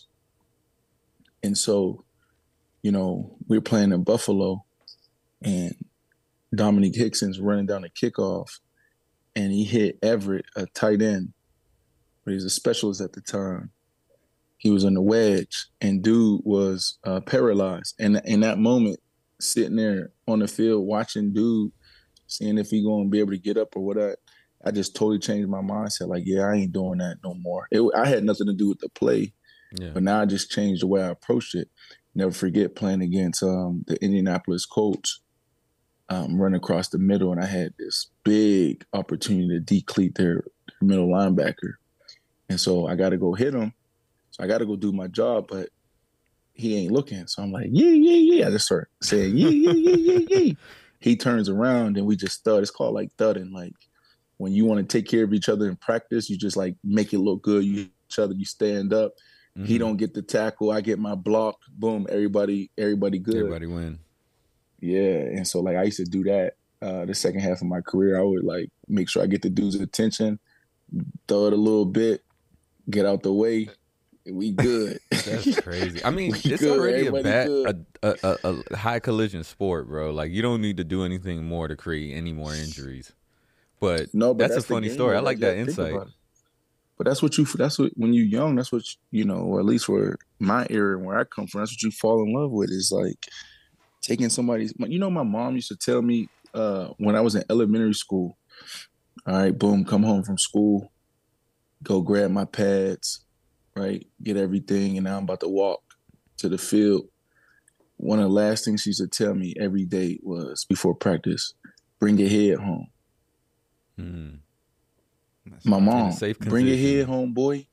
and so. You know, we were playing in Buffalo, and Dominique Hickson's running down the kickoff, and he hit Everett, a tight end, but he was a specialist at the time. He was on the wedge, and dude was uh, paralyzed. And in that moment, sitting there on the field watching dude, seeing if he going to be able to get up or what, I, I just totally changed my mindset. Like, yeah, I ain't doing that no more. It, I had nothing to do with the play, yeah. but now I just changed the way I approached it. Never forget playing against um, the Indianapolis Colts, um, running across the middle, and I had this big opportunity to decleat their, their middle linebacker. And so I got to go hit him. So I got to go do my job, but he ain't looking. So I'm like, yeah, yeah, yeah. I just start saying, yeah, yeah, yeah, yeah, yeah. He turns around, and we just thud. It's called like thudding. Like when you want to take care of each other in practice, you just like make it look good. You hit each other, you stand up. Mm-hmm. He don't get the tackle. I get my block. Boom. Everybody, everybody good. Everybody win. Yeah. And so like I used to do that uh, the second half of my career. I would like make sure I get the dude's attention, throw it a little bit, get out the way. We good. That's crazy. I mean, it's good. already Everybody a bad, a, a, a high collision sport, bro. Like you don't need to do anything more to create any more injuries. But, no, but that's, that's a funny game, story. I like that insight. But that's what you, that's what, when you're young, that's what, you know, or at least where my era and where I come from, that's what you fall in love with is like taking somebody's, you know, my mom used to tell me uh, when I was in elementary school, all right, boom, come home from school, go grab my pads, right, get everything, and now I'm about to walk to the field. One of the last things she used to tell me every day was before practice, bring your head home. Hmm. That's my mom, bring your head home, boy.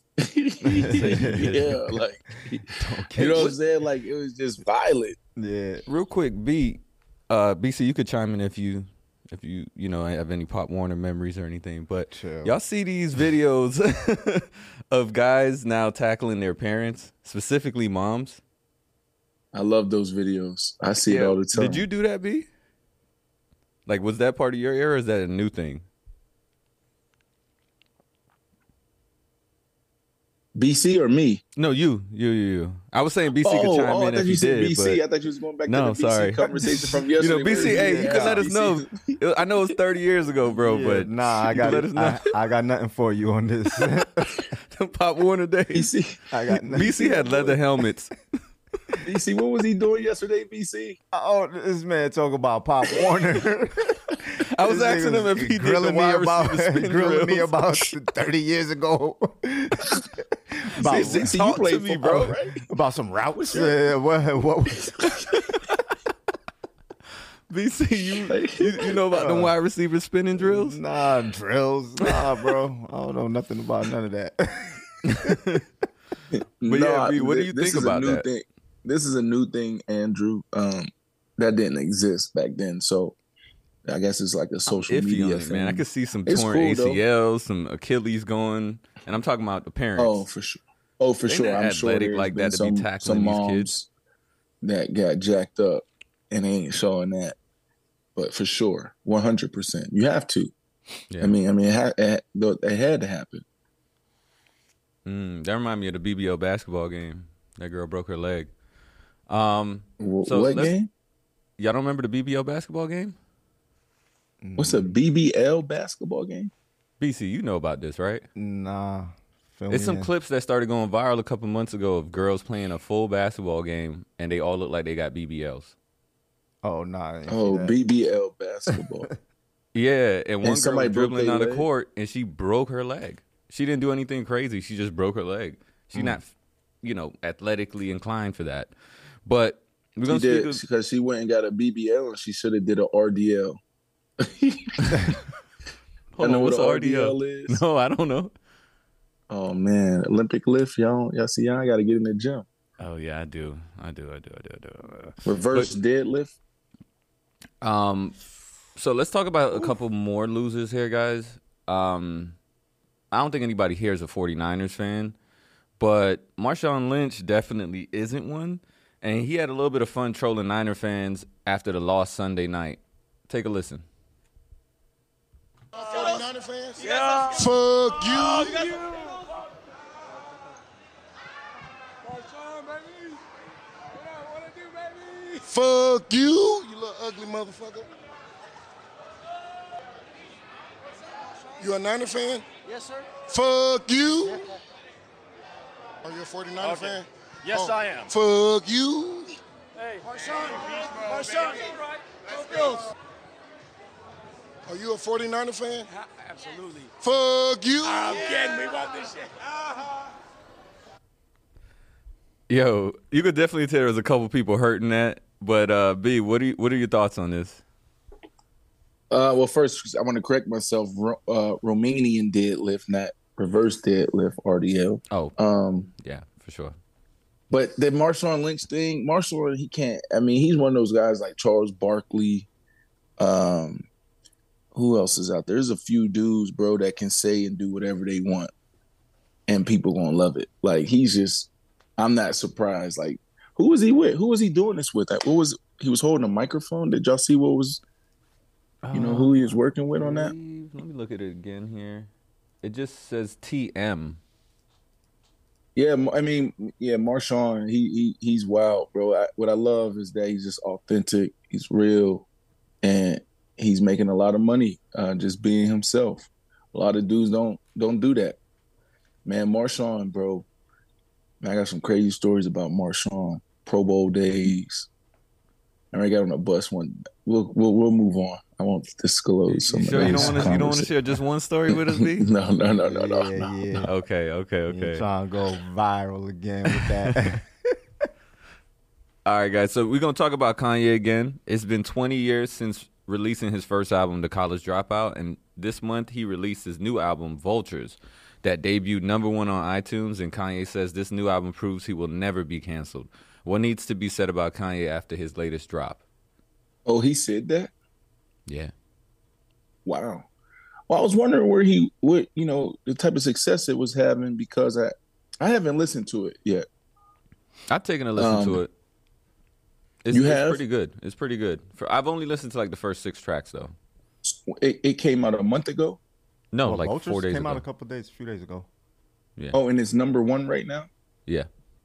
yeah, like, you know what I'm saying? Like, it was just violent. Yeah. Real quick, B, uh, B C, you could chime in if you, if you, you know, have any Pop Warner memories or anything. But Chill. Y'all see these videos of guys now tackling their parents, specifically moms? I love those videos. I see yeah. it all the time. Did you do that, B? Like, was that part of your era, or is that a new thing? B C or me? No, you, you, you. you. I was saying B C oh, could chime oh, in I thought if you he said did. B C. But I thought you was going back no, to the sorry. B C conversation from yesterday. You know, B C. Hey, you yeah, can let us know. I know it's thirty years ago, bro. Yeah, but nah, I got let us know. I, I got nothing for you on this. Pop Warner days. B C. I got nothing. B C had leather helmets. B C, what was he doing yesterday, B C? Oh, this man talk about Pop Warner. I was This asking nigga him if he did the grilling me wide about receiver spin grilling me drills. about thirty years ago. about, See, see, Talk you played to me, football, bro. right? about some routes. Uh, what, what was B C, you, you you know about the Uh, wide receiver spinning drills? Nah, drills. Nah, bro. I don't know nothing about none of that. But yeah, B, what do you this think is about a new that? Thing. This is a new thing, Andrew. Um, that didn't exist back then. So I guess it's like a social Iffy media on it, thing. man. I could see some It's torn cool, A C Ls, some Achilles going, and I'm talking about the parents. Oh, for sure. Oh, for They sure. not I'm sure athletic there's like been that to be some, tackling some these moms kids. that got jacked up and they ain't showing that. But for sure, one hundred percent. You have to. Yeah. I mean, I mean, it had, it had, it had to happen. Mm, that reminded me of the B B L basketball game. That girl broke her leg. Um, Wh- so what let's- game? Y'all don't remember the B B L basketball game? What's a B B L basketball game? B C, you know about this, right? Nah. Fill It's me some in. clips that started going viral a couple months ago of girls playing a full basketball game, and they all look like they got B B Ls. Oh, nah. I didn't see Oh, that. B B L basketball. Yeah, and one girl somebody was broke dribbling their down the leg? court, and she broke her leg. She didn't do anything crazy. She just broke her leg. She's not, you know, athletically inclined for that. But we're She gonna did speak. because she went and got a B B L and she should have did a R D L. Of, hold I know on, what what's a R D L? R D L is. No, I don't know. Oh man, Olympic lift, y'all. Y'all see, y'all got to get in the gym. Oh yeah, I do. I do. I do. I do. I do. Reverse deadlift. Um, so let's talk about a couple more losers here, guys. Um, I don't think anybody here is a 49ers fan, but Marshawn Lynch definitely isn't one. And he had a little bit of fun trolling Niner fans after the loss Sunday night. Take a listen. forty-niner fans? Yeah. Fuck you. Fuck you, you little ugly motherfucker. You a Niner fan? Yes, sir. Fuck you. Are you a forty-niner Okay. fan? Yes, Oh, I am. Fuck you. Hey, Marshawn. Marshawn. Go Bills. Are you a forty-niner fan? Absolutely. Fuck you. I'm kidding. We want this shit. Yo, you could definitely tell there was a couple people hurting that. But uh, B, what are you, what are your thoughts on this? Uh, well, first I want to correct myself. Ro- uh, Romanian deadlift, not reverse deadlift, R D L. Oh, Um, yeah, for sure. but the Marshawn Lynch thing, Marshawn, he can't. I mean, he's one of those guys like Charles Barkley. Um, who else is out there? There's a few dudes, bro, that can say and do whatever they want, and people gonna love it. Like he's just, I'm not surprised. Like, who was he with? Who was he doing this with? Like, what was he was holding a microphone? Did y'all see what was? You know who he was working with on that? Let me look at it again here. It just says T M. Yeah, I mean, yeah, Marshawn, he he he's wild, bro. I, what I love is that he's just authentic, he's real, and he's making a lot of money uh, just being himself. A lot of dudes don't don't do that. Man, Marshawn, bro. Man, I got some crazy stories about Marshawn. Pro Bowl days. I already got on a bus one. We'll we'll we'll move on. I won't disclose some You of sure you those don't want to? You don't want to conversations. share just one story with us, B? No, no, no, no, no. Yeah, no. yeah. Okay, okay, You're okay. trying to go viral again with that. All right, guys. So we're gonna talk about Kanye again. It's been twenty years since releasing his first album, The College Dropout, and this month he released his new album, Vultures, that debuted number one on iTunes. And Kanye says this new album proves he will never be canceled. What needs to be said about Kanye after his latest drop? Oh, he said that? Yeah. Wow. Well, I was wondering where he, what you know, the type of success it was having because I, I haven't listened to it yet. I've taken a listen Um, to it. It's, you it's have? pretty good. It's pretty good. For I've only listened to like the first six tracks though. It, it came out a month ago. No, Oh, like Vultures four days came ago. out a couple days, a few days ago. Yeah. Oh, and it's number one right now? Yeah.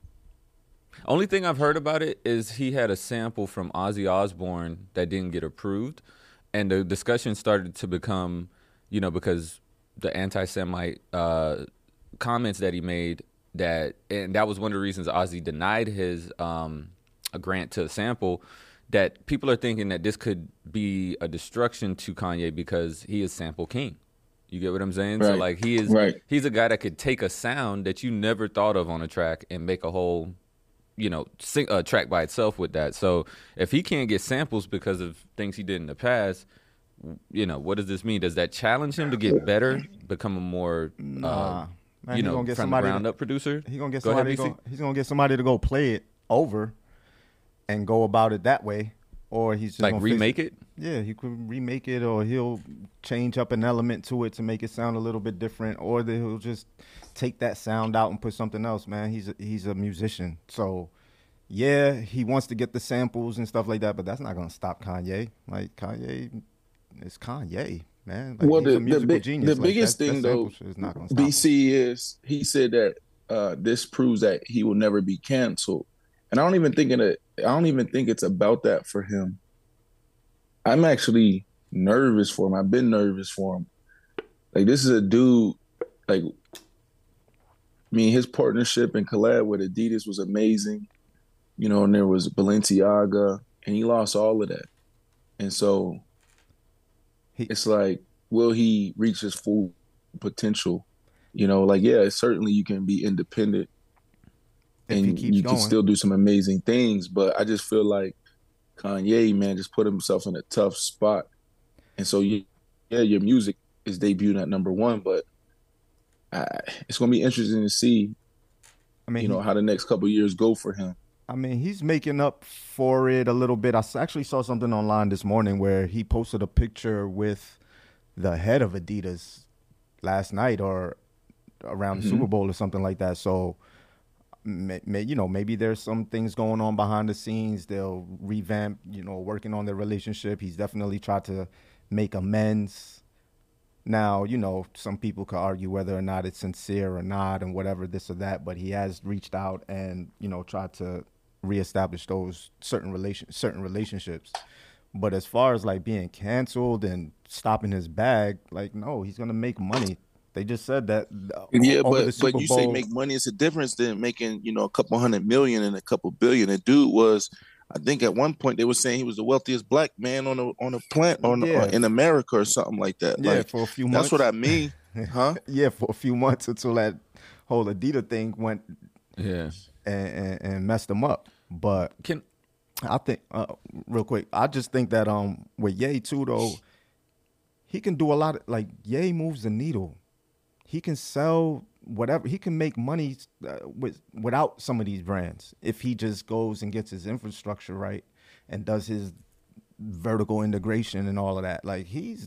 Only thing I've heard about it is he had a sample from Ozzy Osbourne that didn't get approved, and the discussion started to become, you know, because the anti-Semite uh, comments that he made, that, and that was one of the reasons Ozzy denied his um, a grant to a sample, that people are thinking that this could be a destruction to Kanye because he is sample king. You get what I'm saying? Right. So like he is, right. he's a guy that could take a sound that you never thought of on a track and make a whole, you know, sing, uh, track by itself with that. So if he can't get samples because of things he did in the past, you know, what does this mean? Does that challenge him to get better, become a more, Nah, uh, man, you he know, gonna get from the somebody ground to, up producer? He gonna get Go somebody. ahead, to go, he's gonna get somebody to go play it over, and go about it that way, or he's just like gonna remake fix it. Yeah, he could remake it, or he'll change up an element to it to make it sound a little bit different, or he'll just take that sound out and put something else. Man, he's a, he's a musician, so yeah, he wants to get the samples and stuff like that, but that's not gonna stop Kanye. Like Kanye, it's Kanye, man. Like, Well, he's the, a musical the, big, genius. the Like, biggest that, thing, that though, is not gonna stop B him. C is he said that uh, this proves that he will never be canceled. And I don't even think it. I don't even think it's about that for him. I'm actually nervous for him. I've been nervous for him. Like, this is a dude, like, I mean, his partnership and collab with Adidas was amazing. You know, and there was Balenciaga, and he lost all of that. And so He- it's like, will he reach his full potential? You know, like, yeah, certainly you can be independent If he and keeps you going. can still do some amazing things. But I just feel like Kanye, man, just put himself in a tough spot. And so, yeah, your music is debuting at number one, but I, it's going to be interesting to see, I mean, you know, he- how the next couple of years go for him. I mean, he's making up for it a little bit. I s- actually saw something online this morning where he posted a picture with the head of Adidas last night or around the Mhm. Super Bowl or something like that. So, may, may, you know, maybe there's some things going on behind the scenes. They'll revamp, you know, working on their relationship. He's definitely tried to make amends. Now, you know, some people could argue whether or not it's sincere or not and whatever, this or that, but he has reached out and, you know, tried to reestablish those certain relation certain relationships. But as far as like being canceled and stopping his bag, like, no, he's gonna make money. They just said that uh, Yeah, over the but Super but you Bowl. say make money. It's a difference than making, you know, a couple hundred million and a couple billion. The dude was, I think at one point they were saying he was the wealthiest black man on a on a plant on Yeah. in America or something like that. Yeah, like, for a few months. that's what I mean, huh? Yeah, for a few months until that whole Adidas thing went Yeah. and, and, and messed him up. But Can I think, uh, real quick, I just think that um with Ye too though, he can do a lot of, like, Ye moves the needle. He can sell whatever. He can make money uh, with without some of these brands if he just goes and gets his infrastructure right and does his vertical integration and all of that. Like, he's,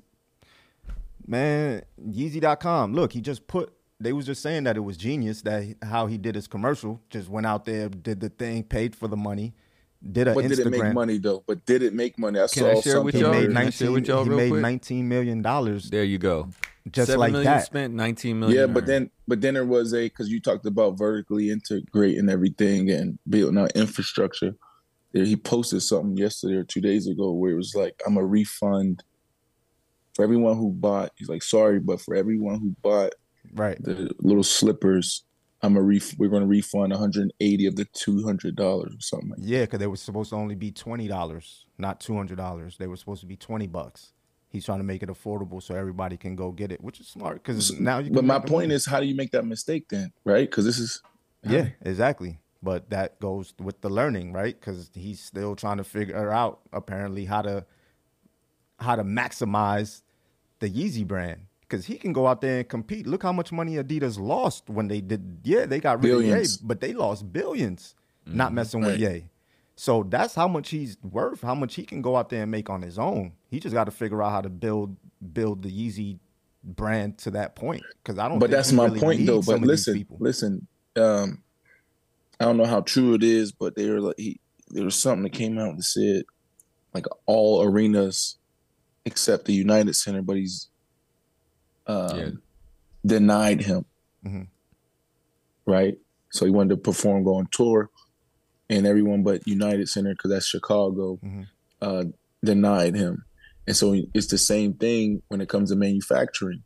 man, Yeezy dot com. Look, he just put, they was just saying that it was genius that how he did his commercial. Just went out there, did the thing, paid for the money, did a But Instagram. did it make money though? But did it make money? I Can saw I share with something. He y'all? made Can I share nineteen. with y'all He real made quick? nineteen million dollars. There you go. Just Seven like million that. spent, nineteen million. Yeah, but earned. then but then there was a, because you talked about vertically integrating everything and building out infrastructure. There, he posted something yesterday or two days ago where it was like, I'm a refund for everyone who bought. He's like, sorry, but for everyone who bought Right. the little slippers, I'm a ref- we're going to refund one hundred eighty of the two hundred dollars or something like that. Yeah, because they were supposed to only be twenty dollars, not two hundred dollars. They were supposed to be twenty bucks. He's trying to make it affordable so everybody can go get it, which is smart because now you can. But my make the point money. is, how do you make that mistake then, right? Because this is Yeah, exactly. But that goes with the learning, right? Because he's still trying to figure out apparently how to how to maximize the Yeezy brand. Because he can go out there and compete. Look how much money Adidas lost when they did. Yeah, they got rid Billions. of Ye, but they lost billions not messing with Right. Ye. So that's how much he's worth, how much he can go out there and make on his own. He just got to figure out how to build build the Yeezy brand to that point. Because I don't. But think that's he my really point, though. needs some But of these listen, people. listen. Um, I don't know how true it is, but they were like, he, there was something that came out that said like all arenas except the United Center, but he's um, Yeah. denied him. Mhm. right? So he wanted to perform, go on tour, and everyone but United Center, because that's Chicago, mm-hmm. uh, denied him. And so it's the same thing when it comes to manufacturing.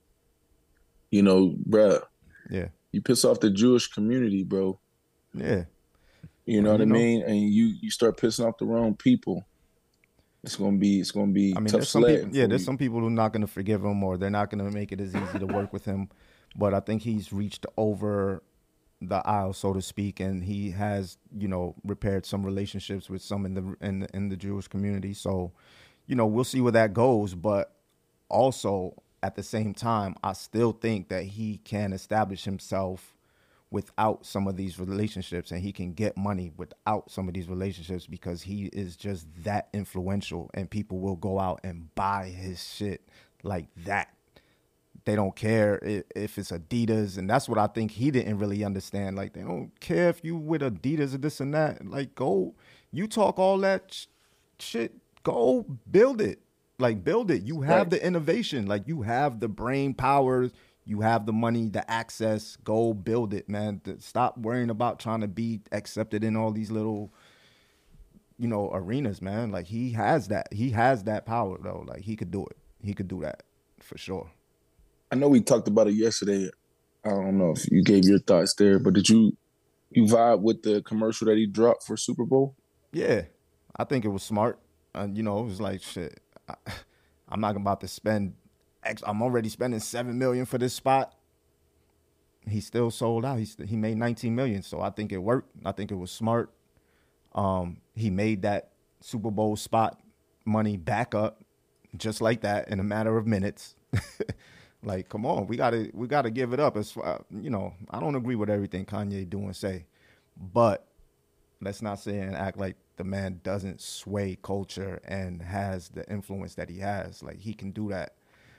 You know, bruh, yeah, you piss off the Jewish community, bro. Yeah. You know well, what you I know, mean? And you you start pissing off the wrong people. It's gonna be it's gonna be I mean, tough there's some people, yeah, there's you. some people who are not gonna forgive him, or they're not gonna make it as easy to work with him. But I think he's reached over the aisle, so to speak, and he has, you know, repaired some relationships with some in the in the, in the Jewish community. So, you know, we'll see where that goes. But also at the same time, I still think that he can establish himself without some of these relationships, and he can get money without some of these relationships, because he is just that influential, and people will go out and buy his shit like that. They don't care if it's Adidas, and that's what I think he didn't really understand. Like, they don't care if you with Adidas or this and that. Like, go, you talk all that sh- shit, go build it. Like, build it. You have right. the innovation. Like, you have the brain power. You have the money, the access. Go build it, man. Stop worrying about trying to be accepted in all these little, you know, arenas, man. Like, he has that. He has that power, though. Like, he could do it. He could do that for sure. I know we talked about it yesterday. I don't know if you gave your thoughts there, but did you you vibe with the commercial that he dropped for Super Bowl? Yeah, I think it was smart. And, you know, it was like, shit, I, I'm not about to spend I'm already spending seven million dollars for this spot. He still sold out. He he made nineteen million dollars. So I think it worked. I think it was smart. Um, he made that Super Bowl spot money back up just like that in a matter of minutes. Like, come on, we gotta we gotta give it up. As you know, I don't agree with everything Kanye do and say, but let's not say and act like the man doesn't sway culture and has the influence that he has. Like, he can do that.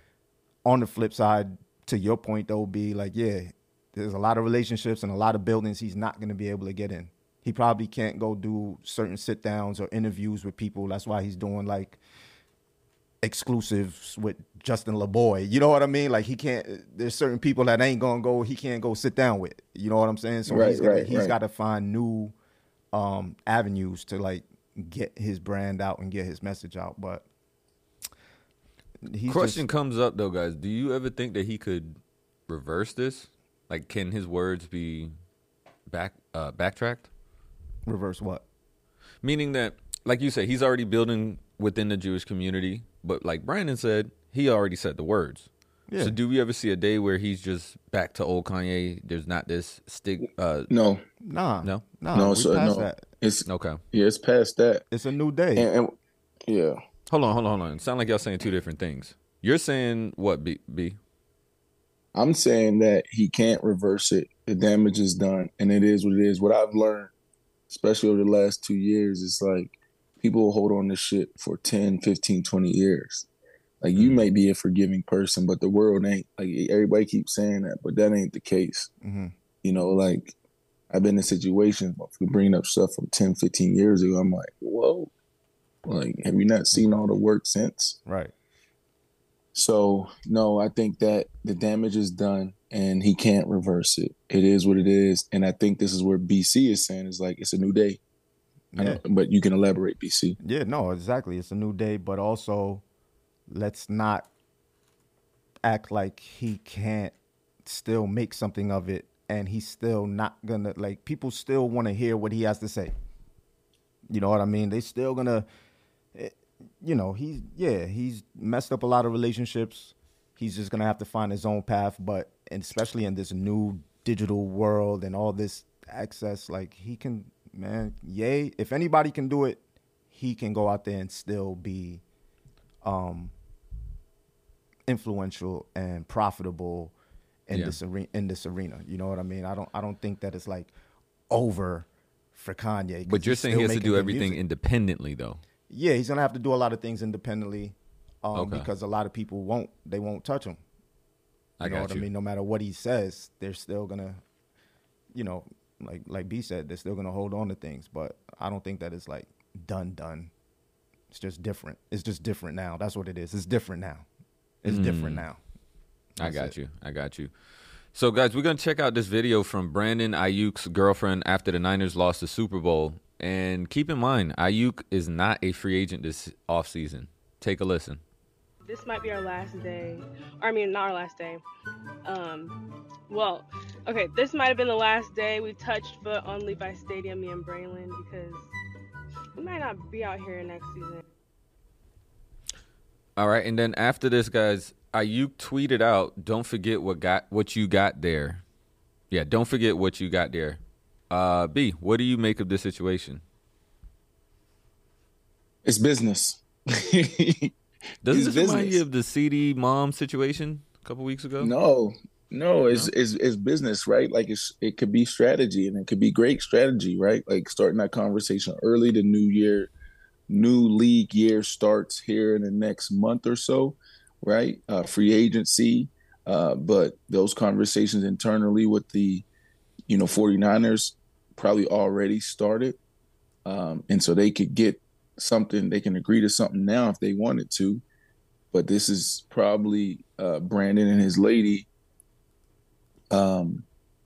On the flip side, to your point, though, be like, yeah, there's a lot of relationships and a lot of buildings he's not going to be able to get in. He probably can't go do certain sit downs or interviews with people. That's why he's doing like exclusives with Justin LeBoy. You know what I mean? Like, he can't, there's certain people that ain't going to go, he can't go sit down with. You know what I'm saying? So right, he's gonna, right, he's right. got to find new um, avenues to like get his brand out and get his message out. But He's Question just, comes up though, guys. Do you ever think that he could reverse this? Like, can his words be back uh, backtracked? Reverse what? Meaning that, like you said, he's already building within the Jewish community, but like Brandon said, he already said the words. Yeah. So do we ever see a day where he's just back to old Kanye? There's not this stick. Uh, no, nah, no, nah. No, we so past no. That. It's okay. Yeah, it's past that. It's a new day. And, and yeah. Hold on, hold on, hold on. It sounds like y'all saying two different things. You're saying what, B? B? I'm saying that he can't reverse it. The damage is done, and it is what it is. What I've learned, especially over the last two years, is like people will hold on to shit for ten, fifteen, twenty years. Like, you mm-hmm. may be a forgiving person, but the world ain't. Like, everybody keeps saying that, but that ain't the case. Mm-hmm. You know, like, I've been in situations for bringing up stuff from ten, fifteen years ago. I'm like, whoa. Like, have you not seen all the work since? Right. So, no, I think that the damage is done and he can't reverse it. It is what it is. And I think this is where B C is saying is like, it's a new day. Yeah. I know, but you can elaborate, B C. Yeah, no, exactly. It's a new day, but also let's not act like he can't still make something of it and he's still not gonna, like, people still want to hear what he has to say. You know what I mean? They still gonna... You know, he's, yeah, he's messed up a lot of relationships. He's just going to have to find his own path. But, and especially in this new digital world and all this access, like, he can, man, yay. If anybody can do it, he can go out there and still be um, influential and profitable in yeah. this arena. In this arena, you know what I mean? I don't, I don't think that it's like over for Kanye. But you're saying he has to do everything music. independently, though. Yeah, he's gonna have to do a lot of things independently, um, okay. because a lot of people won't. They won't touch him. You I know got what you. I mean? No matter what he says, they're still gonna, you know, like like B said, they're still gonna hold on to things. But I don't think that it's like done, done. It's just different. It's just different now. That's what it is. It's different now. It's mm. different now. That's I got it. you. I got you. So, guys, we're going to check out this video from Brandon Ayuk's girlfriend after the Niners lost the Super Bowl. And keep in mind, Ayuk is not a free agent this offseason. Take a listen. This might be our last day. Or, I mean, not our last day. Um, well, okay, this might have been the last day we touched foot on Levi Stadium, me and Braylon, because we might not be out here next season. All right, and then after this, guys, Ayuk tweeted out, "Don't forget what got what you got there." Yeah, don't forget what you got there. Uh, B, what do you make of this situation? It's business. Doesn't this remind you of the C D mom situation a couple weeks ago? No, no, it's, no? it's it's business, right? Like it's it could be strategy, and it could be great strategy, right? Like starting that conversation early. The new year, new league year starts here in the next month or so. Right, uh, free agency, uh, but those conversations internally with the, you know, 49ers probably already started, um, and so they could get something. They can agree to something now if they wanted to, but this is probably uh, Brandon and his lady, um,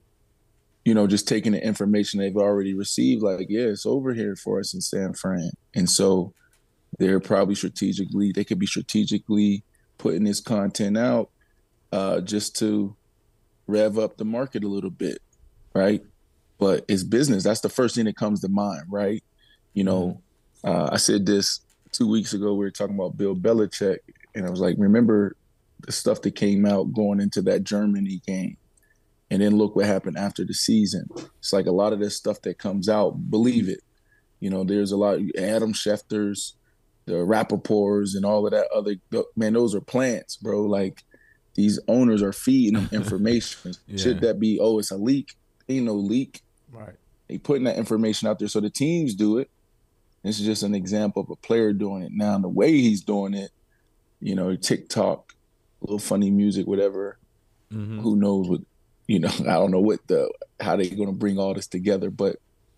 you know, just taking the information they've already received. Like, yeah, it's over here for us in San Fran, and so they're probably strategically. They could be strategically putting this content out uh, just to rev up the market a little bit, right? But it's business. That's the first thing that comes to mind, right? You know, uh, I said this two weeks ago. We were talking about Bill Belichick, and I was like, remember the stuff that came out going into that Germany game? And then look what happened after the season. It's like a lot of this stuff that comes out, believe it. You know, there's a lot of Adam Schefter's, the Rappaports and all of that other, man, those are plants, bro. Like these owners are feeding them information. yeah. Should that be, oh, it's a leak? Ain't no leak. Right. They putting that information out there. So the teams do it. This is just an example of a player doing it. Now, the way he's doing it, you know, TikTok, a little funny music, whatever, mm-hmm. who knows what, you know, I don't know what the, how they're going to bring all this together. But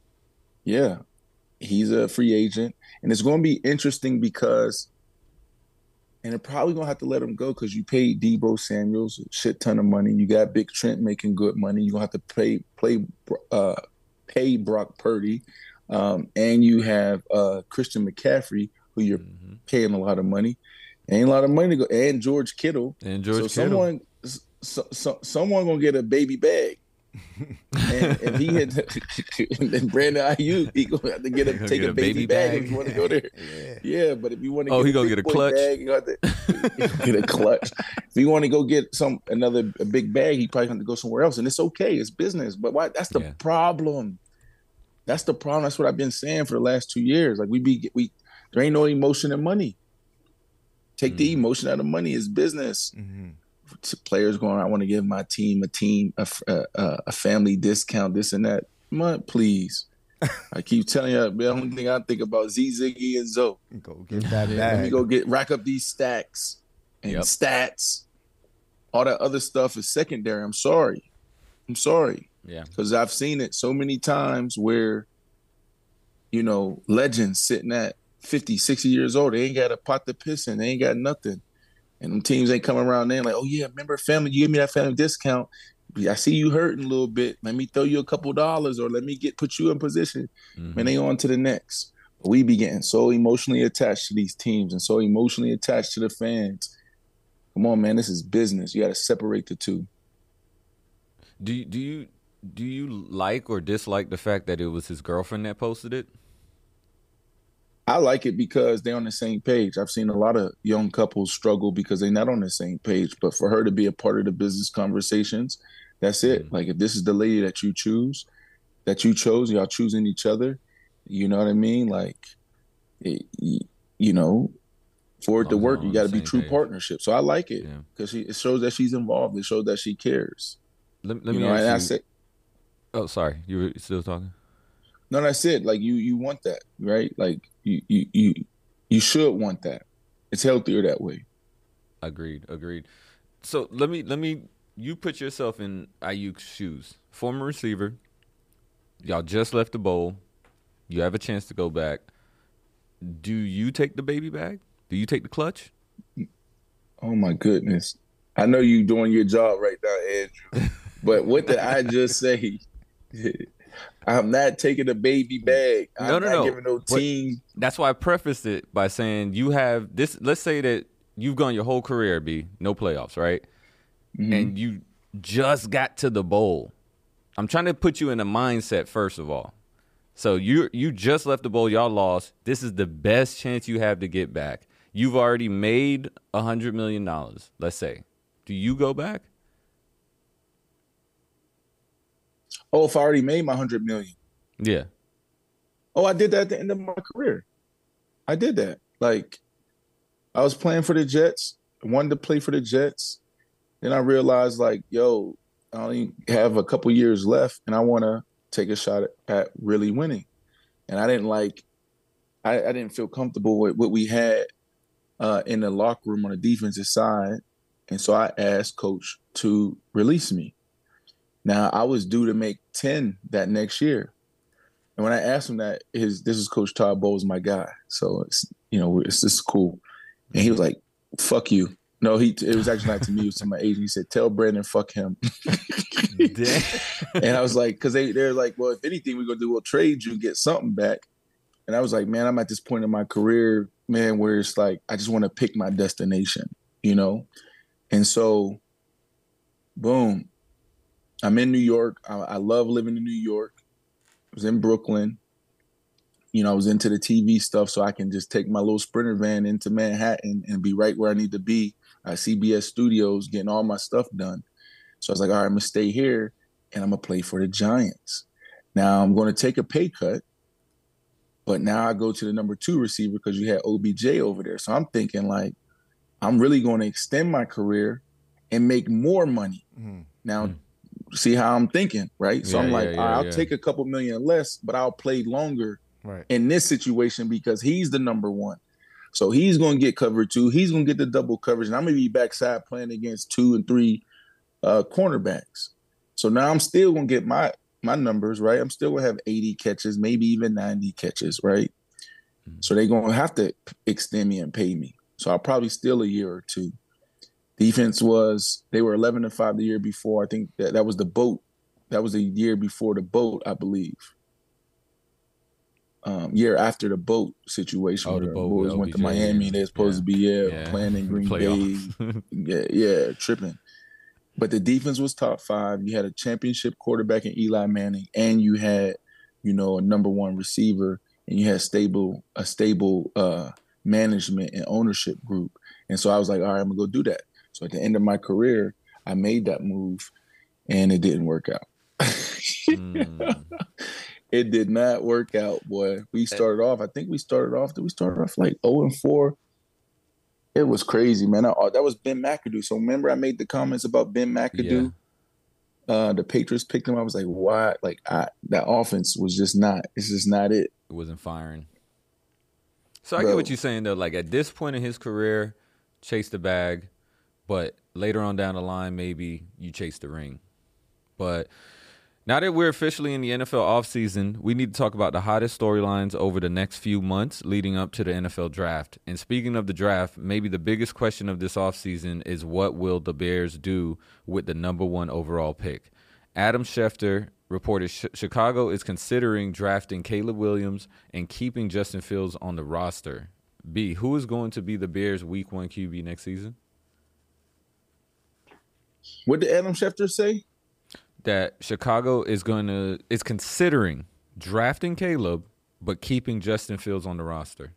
yeah, he's a free agent. And it's going to be interesting because, and they're probably going to have to let him go because you paid Deebo Samuels a shit ton of money. You got Big Trent making good money. You're going to have to pay, play, uh, pay Brock Purdy. Um, and you have uh, Christian McCaffrey, who you're mm-hmm. paying a lot of money. Ain't a lot of money to go. And George Kittle. And George so Kittle. Someone, so, so, someone going to get a baby bag. and, and he had and then Brandon Ayuk, he gonna have to get a take a, a baby, baby bag, bag if you want to go there. yeah. yeah, but if you want to, oh, get he a gonna get a clutch. Bag, you got to get a clutch. If you want to go get some another a big bag, he probably have to go somewhere else, and it's okay, it's business. But why? That's the yeah. problem. That's the problem. That's what I've been saying for the last two years. Like we be we, there ain't no emotion in money. Take mm-hmm. the emotion out of money. It's business. Mm-hmm. Players going, I want to give my team a team a, a, a family discount, this and that. Man, please. I keep telling you, the only thing I think about Z Ziggy and Zoe. Go get that bag. Let me go get rack up these stacks and yep. stats. All that other stuff is secondary. I'm sorry. I'm sorry. Yeah. Because I've seen it so many times where, you know, legends sitting at fifty, sixty years old, they ain't got a pot to piss in. They ain't got nothing. And them teams ain't coming around there like, oh, yeah, remember family, you gave me that family discount. I see you hurting a little bit. Let me throw you a couple dollars or let me get put you in position. Mm-hmm. And they on to the next. But we be getting so emotionally attached to these teams and so emotionally attached to the fans. Come on, man, this is business. You got to separate the two. Do you, do you do you like or dislike the fact that it was his girlfriend that posted it? I like it because they're on the same page. I've seen a lot of young couples struggle because they're not on the same page. But for her to be a part of the business conversations, that's it. Mm-hmm. Like if this is the lady that you choose, that you chose, y'all choosing each other, you know what I mean? Like, it, you know, for it to work, you got to be true page. Partnership. So I like it because yeah. it shows that she's involved. It shows that she cares. Let, let you me know, ask and you. I say, oh, sorry. You were still talking? No, that's it. Like you, you want that, right? Like you, you, you, you should want that. It's healthier that way. Agreed. Agreed. So let me, let me. You put yourself in Ayuk's shoes. Former receiver. Y'all just left the bowl. You have a chance to go back. Do you take the baby bag? Do you take the clutch? Oh my goodness! I know you doing your job right now, Andrew. But what did I just say? I'm not taking a baby bag. I'm no, no, not no. giving no team. But that's why I prefaced it by saying you have this. Let's say that you've gone your whole career, B, no playoffs, right? Mm-hmm. And you just got to the bowl. I'm trying to put you in a mindset, first of all. So you you just left the bowl. Y'all lost. This is the best chance you have to get back. You've already made one hundred million dollars, let's say. Do you go back? Oh, if I already made my one hundred million dollars. Yeah. Oh, I did that at the end of my career. I did that. Like, I was playing for the Jets, wanted to play for the Jets. Then I realized, like, yo, I only have a couple years left, and I want to take a shot at, at really winning. And I didn't like, I, I didn't feel comfortable with what we had uh, in the locker room on the defensive side. And so I asked Coach to release me. Now, I was due to make ten that next year. And when I asked him that, his this is Coach Todd Bowles, my guy. So, it's, you know, it's this is cool. And he was like, fuck you. No, he. It was actually not to me. It was to my agent. He said, tell Brandon, fuck him. And I was like, because they, they're like, well, if anything we're going to do, we'll trade you, get something back. And I was like, man, I'm at this point in my career, man, where it's like, I just want to pick my destination, you know? And so, boom. I'm in New York. I, I love living in New York. I was in Brooklyn. You know, I was into the T V stuff, so I can just take my little Sprinter van into Manhattan and be right where I need to be at C B S Studios, getting all my stuff done. So I was like, all right, I'm going to stay here, and I'm going to play for the Giants. Now, I'm going to take a pay cut, but now I go to the number two receiver because you had O B J over there. So I'm thinking, like, I'm really going to extend my career and make more money. Mm-hmm. Now, mm-hmm. See how I'm thinking, right? So yeah, I'm like, yeah, yeah, all right, I'll yeah. take a couple million less, but I'll play longer right. in this situation because he's the number one. So he's going to get covered too. He's going to get the double coverage, and I'm going to be backside playing against two and three uh, cornerbacks. So now I'm still going to get my my numbers, right? I'm still going to have eighty catches, maybe even ninety catches, right? Mm-hmm. So they're going to have to extend me and pay me. So I'll probably steal a year or two. Defense was, they were eleven and five the year before. I think that, that was the boat. That was the year before the boat, I believe. Um, year after the boat situation, oh, where the the boat, boys went to Miami. Yeah. They're supposed yeah. to be yeah, yeah. playing in Green Bay. yeah, yeah, tripping. But the defense was top five. You had a championship quarterback in Eli Manning, and you had, you know, a number one receiver, and you had stable a stable uh, management and ownership group. And so I was like, all right, I'm gonna go do that. So at the end of my career, I made that move, and it didn't work out. mm. It did not work out, boy. We started off, I think we started off, did we start off like oh and four? It was crazy, man. I, that was Ben McAdoo. So remember I made the comments about Ben McAdoo? Yeah. Uh, the Patriots picked him. I was like, why? Like, I, that offense was just not, it's just not it. It wasn't firing. So I Bro. get what you're saying, though. Like, at this point in his career, chase the bag. But later on down the line, maybe you chase the ring. But now that we're officially in the N F L offseason, we need to talk about the hottest storylines over the next few months leading up to the N F L draft. And speaking of the draft, maybe the biggest question of this offseason is what will the Bears do with the number one overall pick? Adam Schefter reported sh- Chicago is considering drafting Caleb Williams and keeping Justin Fields on the roster. B, who is going to be the Bears' week one Q B next season? What did Adam Schefter say? That Chicago is going to is considering drafting Caleb, but keeping Justin Fields on the roster.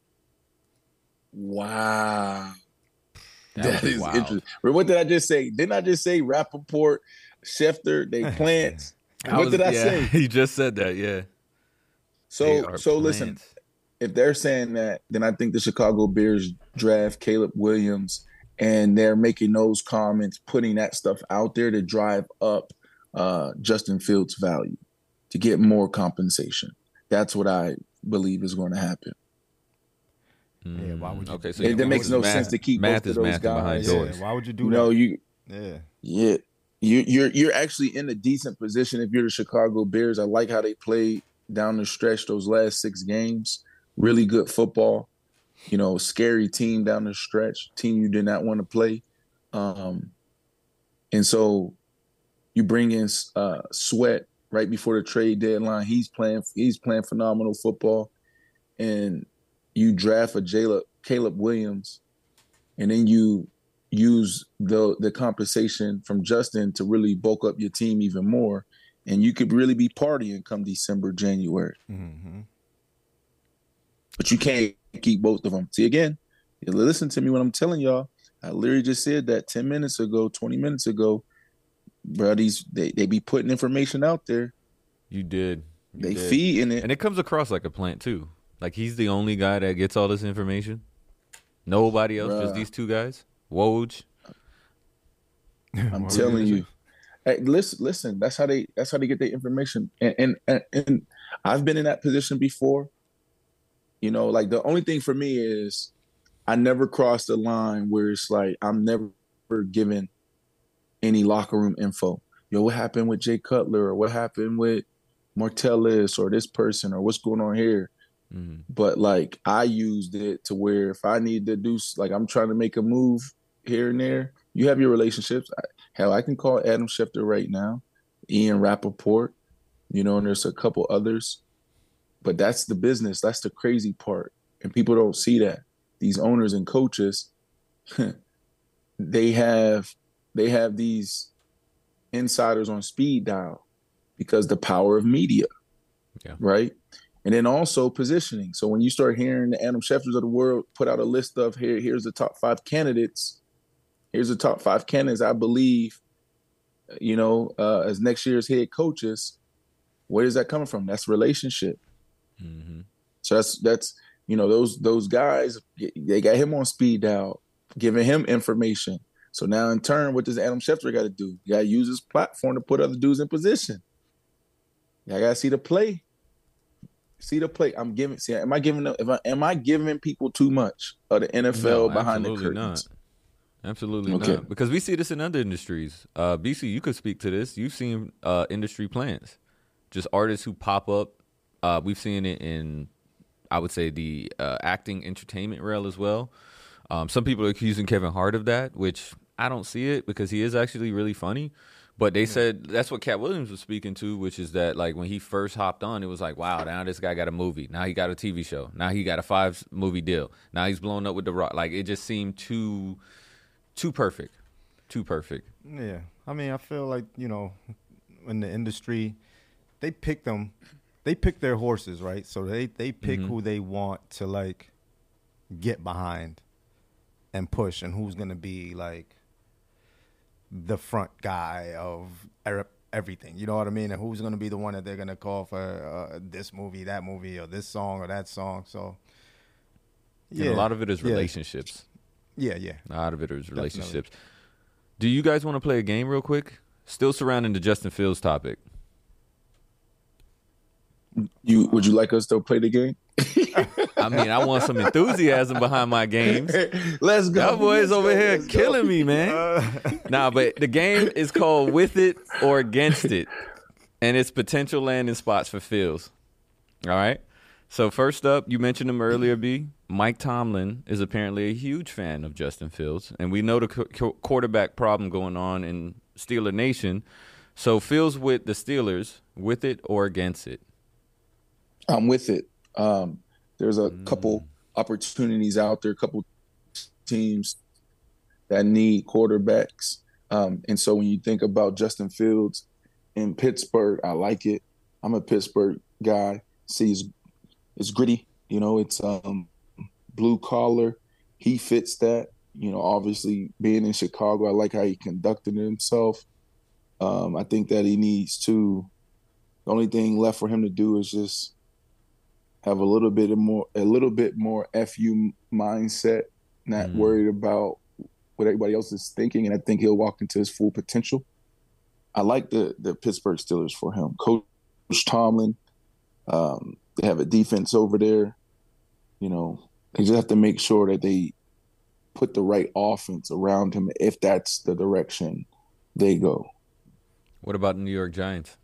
Wow, that, that is wild. interesting. What did I just say? Didn't I just say Rappaport, Schefter, they plants? What was, did I yeah, say? He just said that. Yeah. So so plants. Listen, if they're saying that, then I think the Chicago Bears draft Caleb Williams. And they're making those comments, putting that stuff out there to drive up uh, Justin Fields' value, to get more compensation. That's what I believe is going to happen. Yeah, why would you? Okay, so it, it makes no math, sense to keep math both is of those math guys. behind yeah, doors. why would you do you that? know, you, yeah, yeah, you, you're you're actually in a decent position if you're the Chicago Bears. I like how they played down the stretch those last six games. Really good football. You know, scary team down the stretch, team you did not want to play. Um, and so You bring in uh, Sweat right before the trade deadline. He's playing. He's playing phenomenal football, and you draft a Caleb, Caleb Williams, and then you use the the compensation from Justin to really bulk up your team even more, and you could really be partying come December, January. Mm-hmm. But you can't keep both of them. See, again, listen to me when I'm telling y'all. I literally just said that ten minutes ago, twenty minutes ago. Buddies, they, they be putting information out there. You did. You they did. feed in it. And it comes across like a plant, too. Like, he's the only guy that gets all this information. Nobody else, Bruh. just these two guys. Woj. I'm telling you. Hey, listen, listen. That's how they. That's how they get their information. And, and and and I've been in that position before. You know, like the only thing for me is I never crossed the line where it's like I'm never given any locker room info. Yo, what happened with Jay Cutler, or what happened with Martellus, or this person, or what's going on here? Mm. But like I used it to where if I need to do, like I'm trying to make a move here and there, you have your relationships. Hell, I can call Adam Schefter right now, Ian Rappaport, you know, and there's a couple others. But that's the business. That's the crazy part. And people don't see that. These owners and coaches, they have they have these insiders on speed dial because the power of media, yeah. right? And then also positioning. So when you start hearing the Adam Schefters of the world put out a list of here, here's the top five candidates. Here's the top five candidates, I believe, you know, uh, as next year's head coaches. Where is that coming from? That's relationship. Mm-hmm. So that's that's you know those those guys, they got him on speed dial, giving him information. So now in turn, what does Adam Schefter got to do? You got to use his platform to put other dudes in position. I got to see the play. See the play. I'm giving. See, am I giving? If I, am I giving people too much of the N F L no, behind the absolutely curtains? Not. Absolutely Okay. not. Because we see this in other industries. Uh, B C, you could speak to this. You've seen uh, industry plans, just artists who pop up. Uh, we've seen it in, I would say, the uh, acting entertainment realm as well. Um, some people are accusing Kevin Hart of that, which I don't see it because he is actually really funny. But they said that's what Cat Williams was speaking to, which is that like when he first hopped on, it was like, wow, now this guy got a movie. Now he got a T V show. Now he got a five movie deal. Now he's blown up with The Rock. Like it just seemed too, too perfect, too perfect. Yeah, I mean, I feel like you know, in the industry, they pick them, they pick their horses, right? So they they pick Mm-hmm. who they want to like get behind and push, and who's gonna be like the front guy of everything, you know what I mean? And who's going to be the one that they're going to call for uh, this movie, that movie, or this song or that song. So, yeah. And a lot of it is yeah. relationships. Yeah, yeah. A lot of it is relationships. Definitely. Do you guys want to play a game real quick? Still surrounding the Justin Fields topic. You would you like us to play the game? I mean, I want some enthusiasm behind my games. Let's go. Y'all boys Let's over go. here Let's go. killing me, man. Uh, nah, but the game is called With It or Against It, and it's potential landing spots for Fields. All right? So first up, you mentioned him earlier, B. Mike Tomlin is apparently a huge fan of Justin Fields, and we know the qu- quarterback problem going on in Steeler Nation. So Fields with the Steelers, with it or against it? I'm with it. Um, there's a mm. couple opportunities out there, a couple teams that need quarterbacks. Um, and so when you think about Justin Fields in Pittsburgh, I like it. I'm a Pittsburgh guy. See, it's, it's gritty. You know, it's um, blue collar. He fits that. You know, obviously being in Chicago, I like how he conducted himself. Um, I think that he needs to – the only thing left for him to do is just – have a little bit of more, a little bit more F U mindset, not mm. worried about what everybody else is thinking, and I think he'll walk into his full potential. I like the the Pittsburgh Steelers for him. Coach Tomlin, um, they have a defense over there. You know, they just have to make sure that they put the right offense around him if that's the direction they go. What about the New York Giants?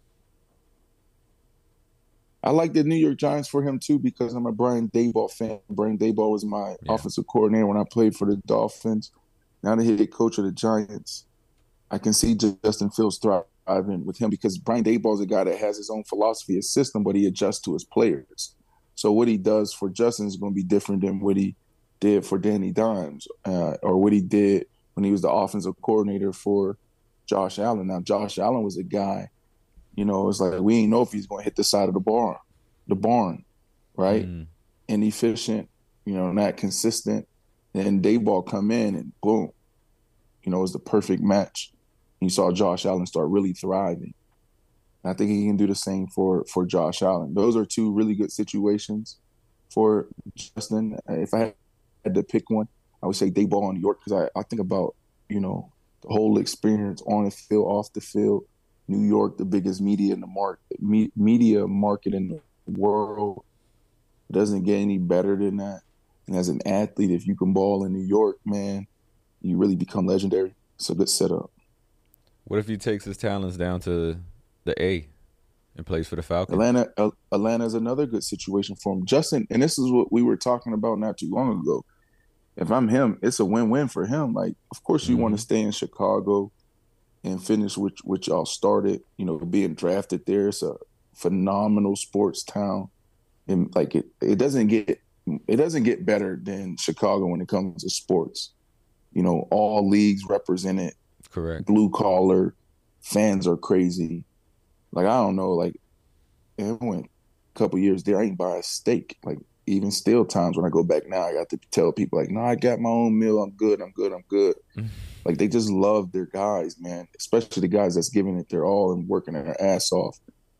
I like the New York Giants for him, too, because I'm a Brian Daboll fan. Brian Daboll was my yeah. offensive coordinator when I played for the Dolphins. Now that he's the coach of the Giants, I can see Justin Fields thriving thriving with him because Brian Daboll is a guy that has his own philosophy, his system, but he adjusts to his players. So what he does for Justin is going to be different than what he did for Danny Dimes uh, or what he did when he was the offensive coordinator for Josh Allen. Now, Josh Allen was a guy, you know, it's like we ain't know if he's going to hit the side of the barn, the barn, right? Mm. Inefficient, you know, not consistent. And Daboll come in and boom, you know, it was the perfect match. You saw Josh Allen start really thriving. And I think he can do the same for, for Josh Allen. Those are two really good situations for Justin. If I had to pick one, I would say Daboll in New York because I, I think about, you know, the whole experience on the field, off the field. New York, the biggest media in the market, me, media market in the world. It doesn't get any better than that. And as an athlete, if you can ball in New York, man, you really become legendary. It's a good setup. What if he takes his talents down to the A and plays for the Falcons? Atlanta, uh, Atlanta is another good situation for him. Justin, and this is what we were talking about not too long ago. If I'm him, it's a win-win for him. Like, of course, you mm-hmm. want to stay in Chicago and finish what, what y'all started, you know, being drafted there. It's a phenomenal sports town. And, like, it, it doesn't get it doesn't get better than Chicago when it comes to sports. You know, all leagues represented. Correct. Blue collar. Fans are crazy. Like, I don't know, like, I went a couple years there, I ain't buy a steak. Like, even still times when I go back now, I got to tell people, like, no, I got my own meal. I'm good. I'm good. I'm good. Like, they just love their guys, man, especially the guys that's giving it their all and working their ass off.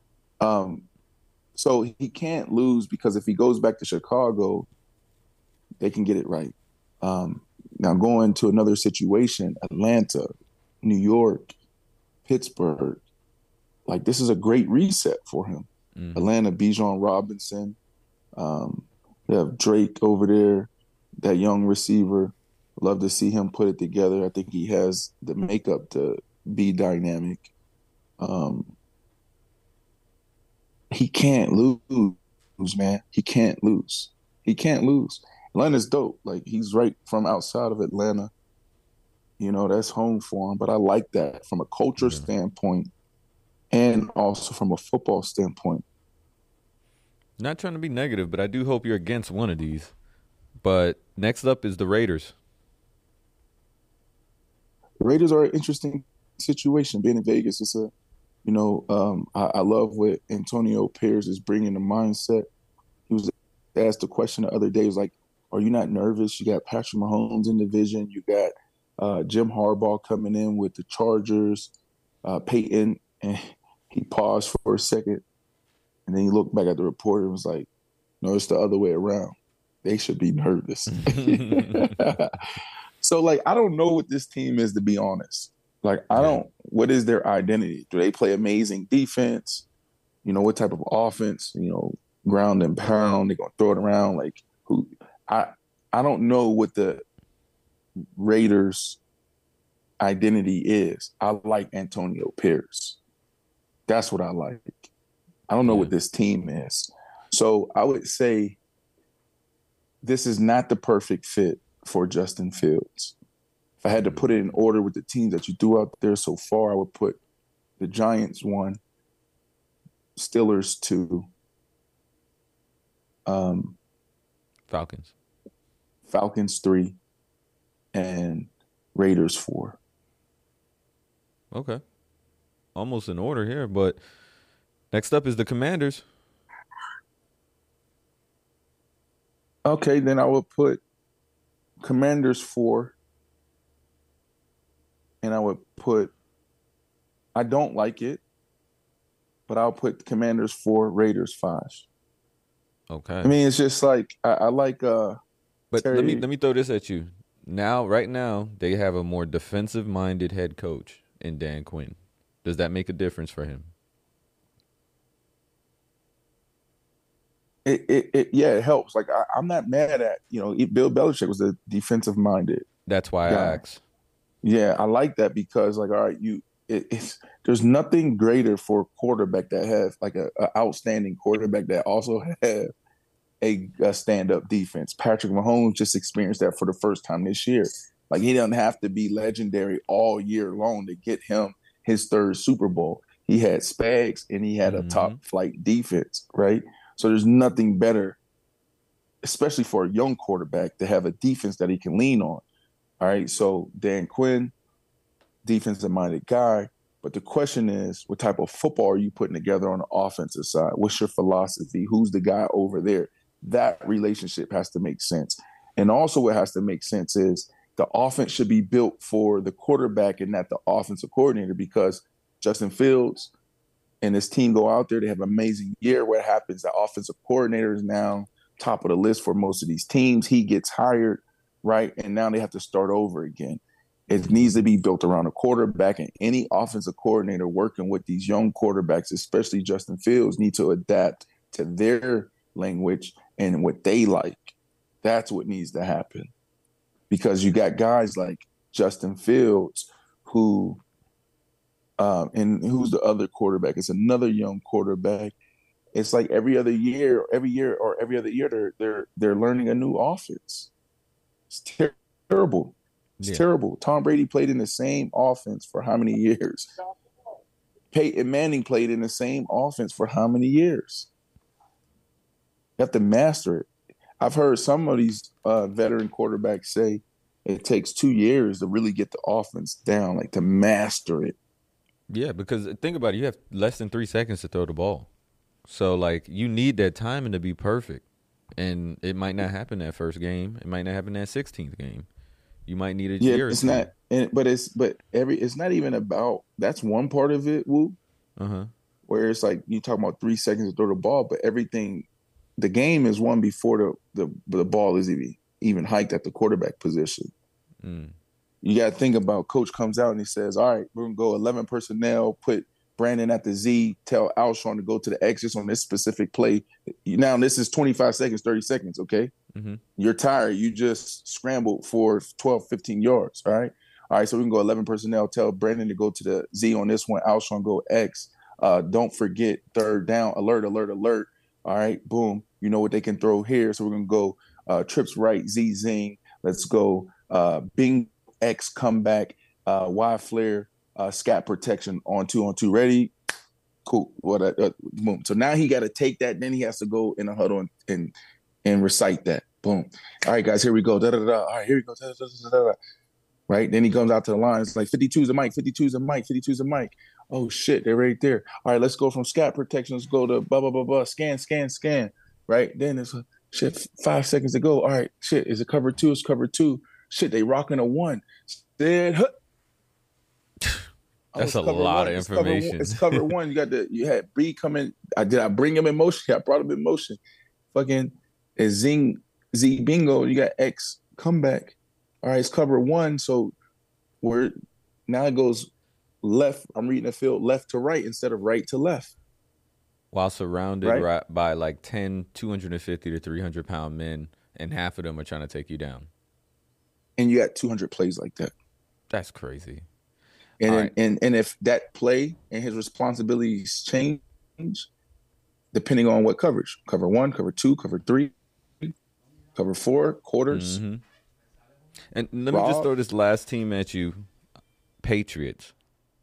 Um, so he can't lose because if he goes back to Chicago, they can get it right. Um, now, going to another situation, Atlanta, New York, Pittsburgh, like, this is a great reset for him. Mm-hmm. Atlanta, Bijan Robinson. Um, they have Drake over there, that young receiver. Love to see him put it together. I think he has the makeup to be dynamic. Um, he can't lose, man. He can't lose. He can't lose. Atlanta's dope. Like, he's right from outside of Atlanta. You know, that's home for him. But I like that from a culture yeah. standpoint and also from a football standpoint. Not trying to be negative, but I do hope you're against one of these. But next up is the Raiders. The Raiders are an interesting situation. Being in Vegas, it's a, you know, um, I, I love what Antonio Pierce is bringing the mindset. He was asked a question the other day. He was like, are you not nervous? You got Patrick Mahomes in the division. You got uh, Jim Harbaugh coming in with the Chargers, uh, Peyton. And he paused for a second. And then he looked back at the reporter and was like, no, it's the other way around. They should be nervous. So, like, I don't know what this team is, to be honest. Like, I don't – what is their identity? Do they play amazing defense? You know, what type of offense? You know, ground and pound. They're going to throw it around. Like, who – I I don't know what the Raiders' identity is. I like Antonio Pierce. That's what I like. I don't know what this team is. So I would say this is not the perfect fit for Justin Fields. If I had to put it in order with the teams that you threw out there so far, I would put the Giants one, Steelers two, um, Falcons. Falcons three, and Raiders four. Okay. Almost in order here, but next up is the Commanders. Okay, then I would put Commanders four, and I would put, I don't like it, but I'll put Commanders four, Raiders five. Okay. I mean, it's just like, I, I like uh But Terry. let me let me throw this at you. Now, right now, they have a more defensive-minded head coach in Dan Quinn. Does that make a difference for him? It, it, it yeah, it helps. Like, I, I'm not mad at, you know, Bill Belichick was a defensive-minded That's why guy. I asked. Yeah, I like that because, like, all right, you, it, it's there's nothing greater for a quarterback that have like a, a outstanding quarterback that also have a, a stand-up defense. Patrick Mahomes just experienced that for the first time this year. Like, he doesn't have to be legendary all year long to get him his third Super Bowl. He had Spags and he had a mm-hmm. top flight defense, right? So there's nothing better, especially for a young quarterback, to have a defense that he can lean on. All right. So Dan Quinn, defensive minded guy. But the question is, what type of football are you putting together on the offensive side? What's your philosophy? Who's the guy over there? That relationship has to make sense. And also what has to make sense is the offense should be built for the quarterback and not the offensive coordinator, because Justin Fields and his team go out there, they have an amazing year. What happens? The offensive coordinator is now top of the list for most of these teams. He gets hired, right? And now they have to start over again. It needs to be built around a quarterback, and any offensive coordinator working with these young quarterbacks, especially Justin Fields, need to adapt to their language and what they like. That's what needs to happen, because you got guys like Justin Fields who, um, and who's the other quarterback? It's another young quarterback. It's like every other year, every year or every other year, they're they're they're learning a new offense. It's ter- terrible. It's yeah. terrible. Tom Brady played in the same offense for how many years? Peyton Manning played in the same offense for how many years? You have to master it. I've heard some of these uh, veteran quarterbacks say it takes two years to really get the offense down, like to master it. Yeah, because think about it. You have less than three seconds to throw the ball. So, like, you need that timing to be perfect. And it might not happen that first game. It might not happen that sixteenth game. You might need a yeah, year. It's not, and, but it's but every it's not even about that's one part of it, Woo. Uh huh. Where it's like you talk about three seconds to throw the ball, but everything, the game is won before the the, the ball is even even hiked at the quarterback position. Mm. You got to think about coach comes out and he says, "All right, we're gonna go eleven personnel, put Brandon at the Z, tell Alshon to go to the X just on this specific play. Now this is twenty-five seconds, thirty seconds, okay? Mm-hmm. You're tired. You just scrambled for twelve, fifteen yards, all right? All right, so we can go eleven personnel, tell Brandon to go to the Z on this one, Alshon go X. Uh, don't forget third down, alert, alert, alert. All right, boom. You know what they can throw here, so we're going to go uh, trips right, Z zing. Let's go uh, Bing X comeback, uh, Y flare, uh, scat protection on two on two. Ready? Cool. What? Uh, uh, boom. So now he got to take that. Then he has to go in a huddle and, and and recite that. Boom. All right, guys, here we go. Da, da, da, da. All right, here we go. Da, da, da, da, da. Right. Then he comes out to the line. It's like fifty-two's a mic, fifty-two's a mic, fifty-two's a mic. Oh shit, they're right there. All right, let's go from scat protection. Let's go to blah blah blah blah. Scan, scan, scan. Right. Then it's uh, shit. Five seconds to go. All right. Shit. Is it cover two? It's cover two. Shit. They rocking a one. Then. Huh. That's a lot one. of It's information. Cover it's cover one. You got the you had B coming. I did I bring him in motion? I brought him in motion. Fucking is zing Z bingo. You got X comeback. All right, it's cover one. So we're now it goes left. I'm reading the field left to right instead of right to left. While surrounded Right? right by like ten, two hundred fifty to three hundred pound men, and half of them are trying to take you down. And you got two hundred plays like that. That's crazy. And Right. and and if that play and his responsibilities change, depending on what coverage, cover one, cover two, cover three, cover four, quarters. Mm-hmm. And let me Rob, just throw this last team at you, Patriots.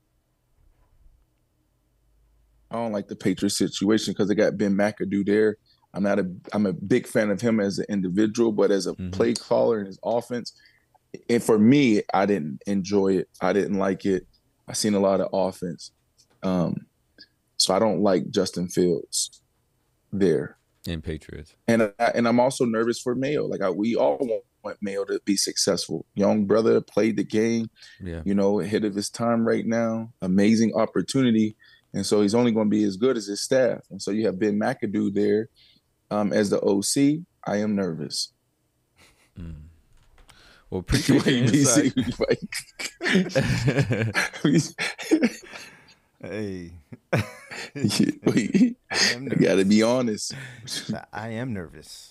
I don't like the Patriots situation because they got Ben McAdoo there. I'm not a I'm a big fan of him as an individual, but as a Mm-hmm. play caller in his offense, and for me, I didn't enjoy it. I didn't like it. I seen a lot of offense, um, so I don't like Justin Fields there. And Patriots. And I, and I'm also nervous for Mayo. Like I, we all want, want Mayo to be successful. Young brother played the game, Yeah. you know, ahead of his time right now. Amazing opportunity, and so he's only going to be as good as his staff. And so you have Ben McAdoo there um, as the O C. I am nervous. Mm. Well, appreciate your insight. Hey. We got to be honest. I am nervous.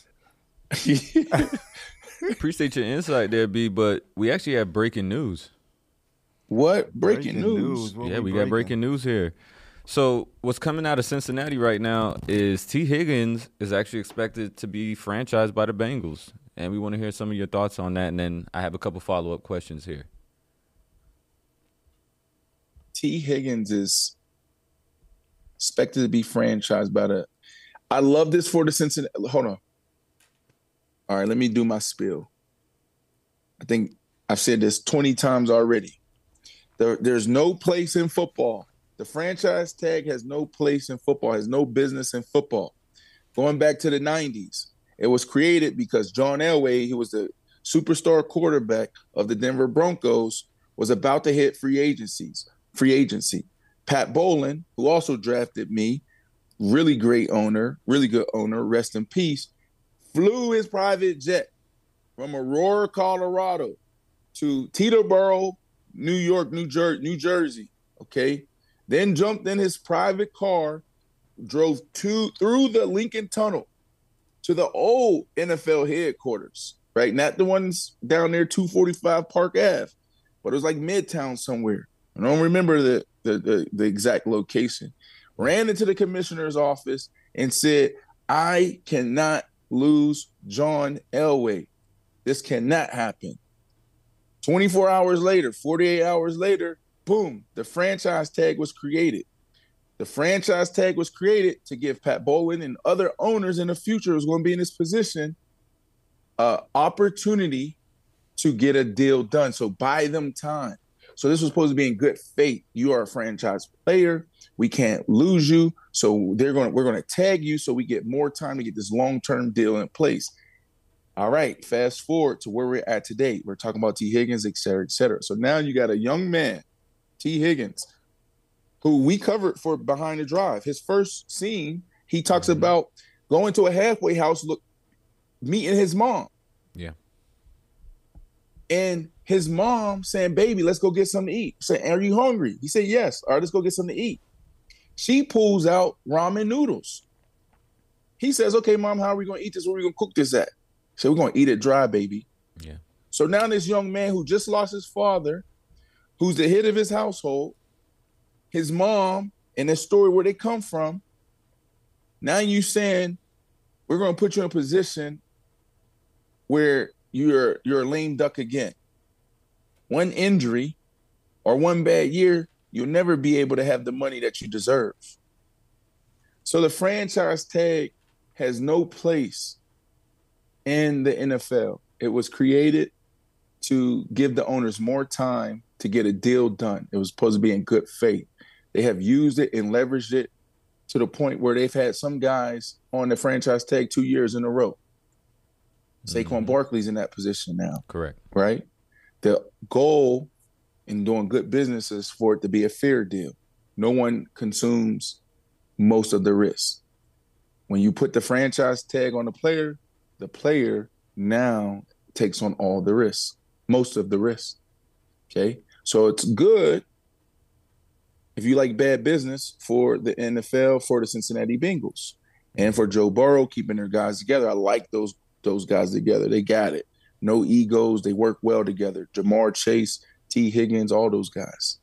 Appreciate your insight there, B. But we actually have breaking news. What? Breaking, Breaking news. news. What yeah, we we got breaking news here. So what's coming out of Cincinnati right now is T. Higgins is actually expected to be franchised by the Bengals. And we want to hear some of your thoughts on that. And then I have a couple follow-up questions here. T. Higgins is expected to be franchised by the. I love this for the Cincinnati. Hold on. All right, let me do my spiel. I think I've said this twenty times already. There, there's no place in football. The franchise tag has no place in football, has no business in football. Going back to the nineties, it was created because John Elway, who was the superstar quarterback of the Denver Broncos, was about to hit free agencies, free agency. Pat Bowlen, who also drafted me, really great owner, really good owner, rest in peace, flew his private jet from Aurora, Colorado to Teterboro, New York, New Jersey, New Jersey, okay? Then jumped in his private car, drove to through the Lincoln Tunnel to the old N F L headquarters, right? Not the ones down there, two forty-five Park Avenue, but it was like Midtown somewhere. I don't remember the, the, the, the exact location. Ran into the commissioner's office and said, I cannot lose John Elway. This cannot happen. twenty-four hours later, forty-eight hours later, boom, the franchise tag was created. The franchise tag was created to give Pat Bowlen and other owners in the future who's going to be in this position uh, opportunity to get a deal done. So buy them time. So this was supposed to be in good faith. You are a franchise player. We can't lose you. So they're going to, we're going to tag you so we get more time to get this long-term deal in place. All right, fast forward to where we're at today. We're talking about T. Higgins, et cetera, et cetera. So now you got a young man, T. Higgins, who we covered for Behind the Drive. His first scene, he talks mm-hmm. about going to a halfway house, look, meeting his mom. Yeah. And his mom saying, baby, let's go get something to eat. Saying, are you hungry? He said, yes. All right, let's go get something to eat. She pulls out ramen noodles. He says, okay, mom, how are we going to eat this? Where are we going to cook this at? So we're going to eat it dry, baby. Yeah. So now this young man who just lost his father, who's the head of his household, his mom, and the story where they come from, now you saying we're going to put you in a position where you're you're a lame duck again. One injury or one bad year, you'll never be able to have the money that you deserve. So the franchise tag has no place in the N F L. It was created to give the owners more time to get a deal done. It was supposed to be in good faith. They have used it and leveraged it to the point where they've had some guys on the franchise tag two years in a row. Saquon mm-hmm. Barkley's in that position now. Correct. Right? The goal in doing good business is for it to be a fair deal. No one consumes most of the risk. When you put the franchise tag on the player, the player now takes on all the risks, most of the risks. Okay? So it's good if you like bad business for the N F L, for the Cincinnati Bengals, and for Joe Burrow keeping their guys together. I like those those guys together. They got it. No egos. They work well together. Jamar Chase, T. Higgins, all those guys.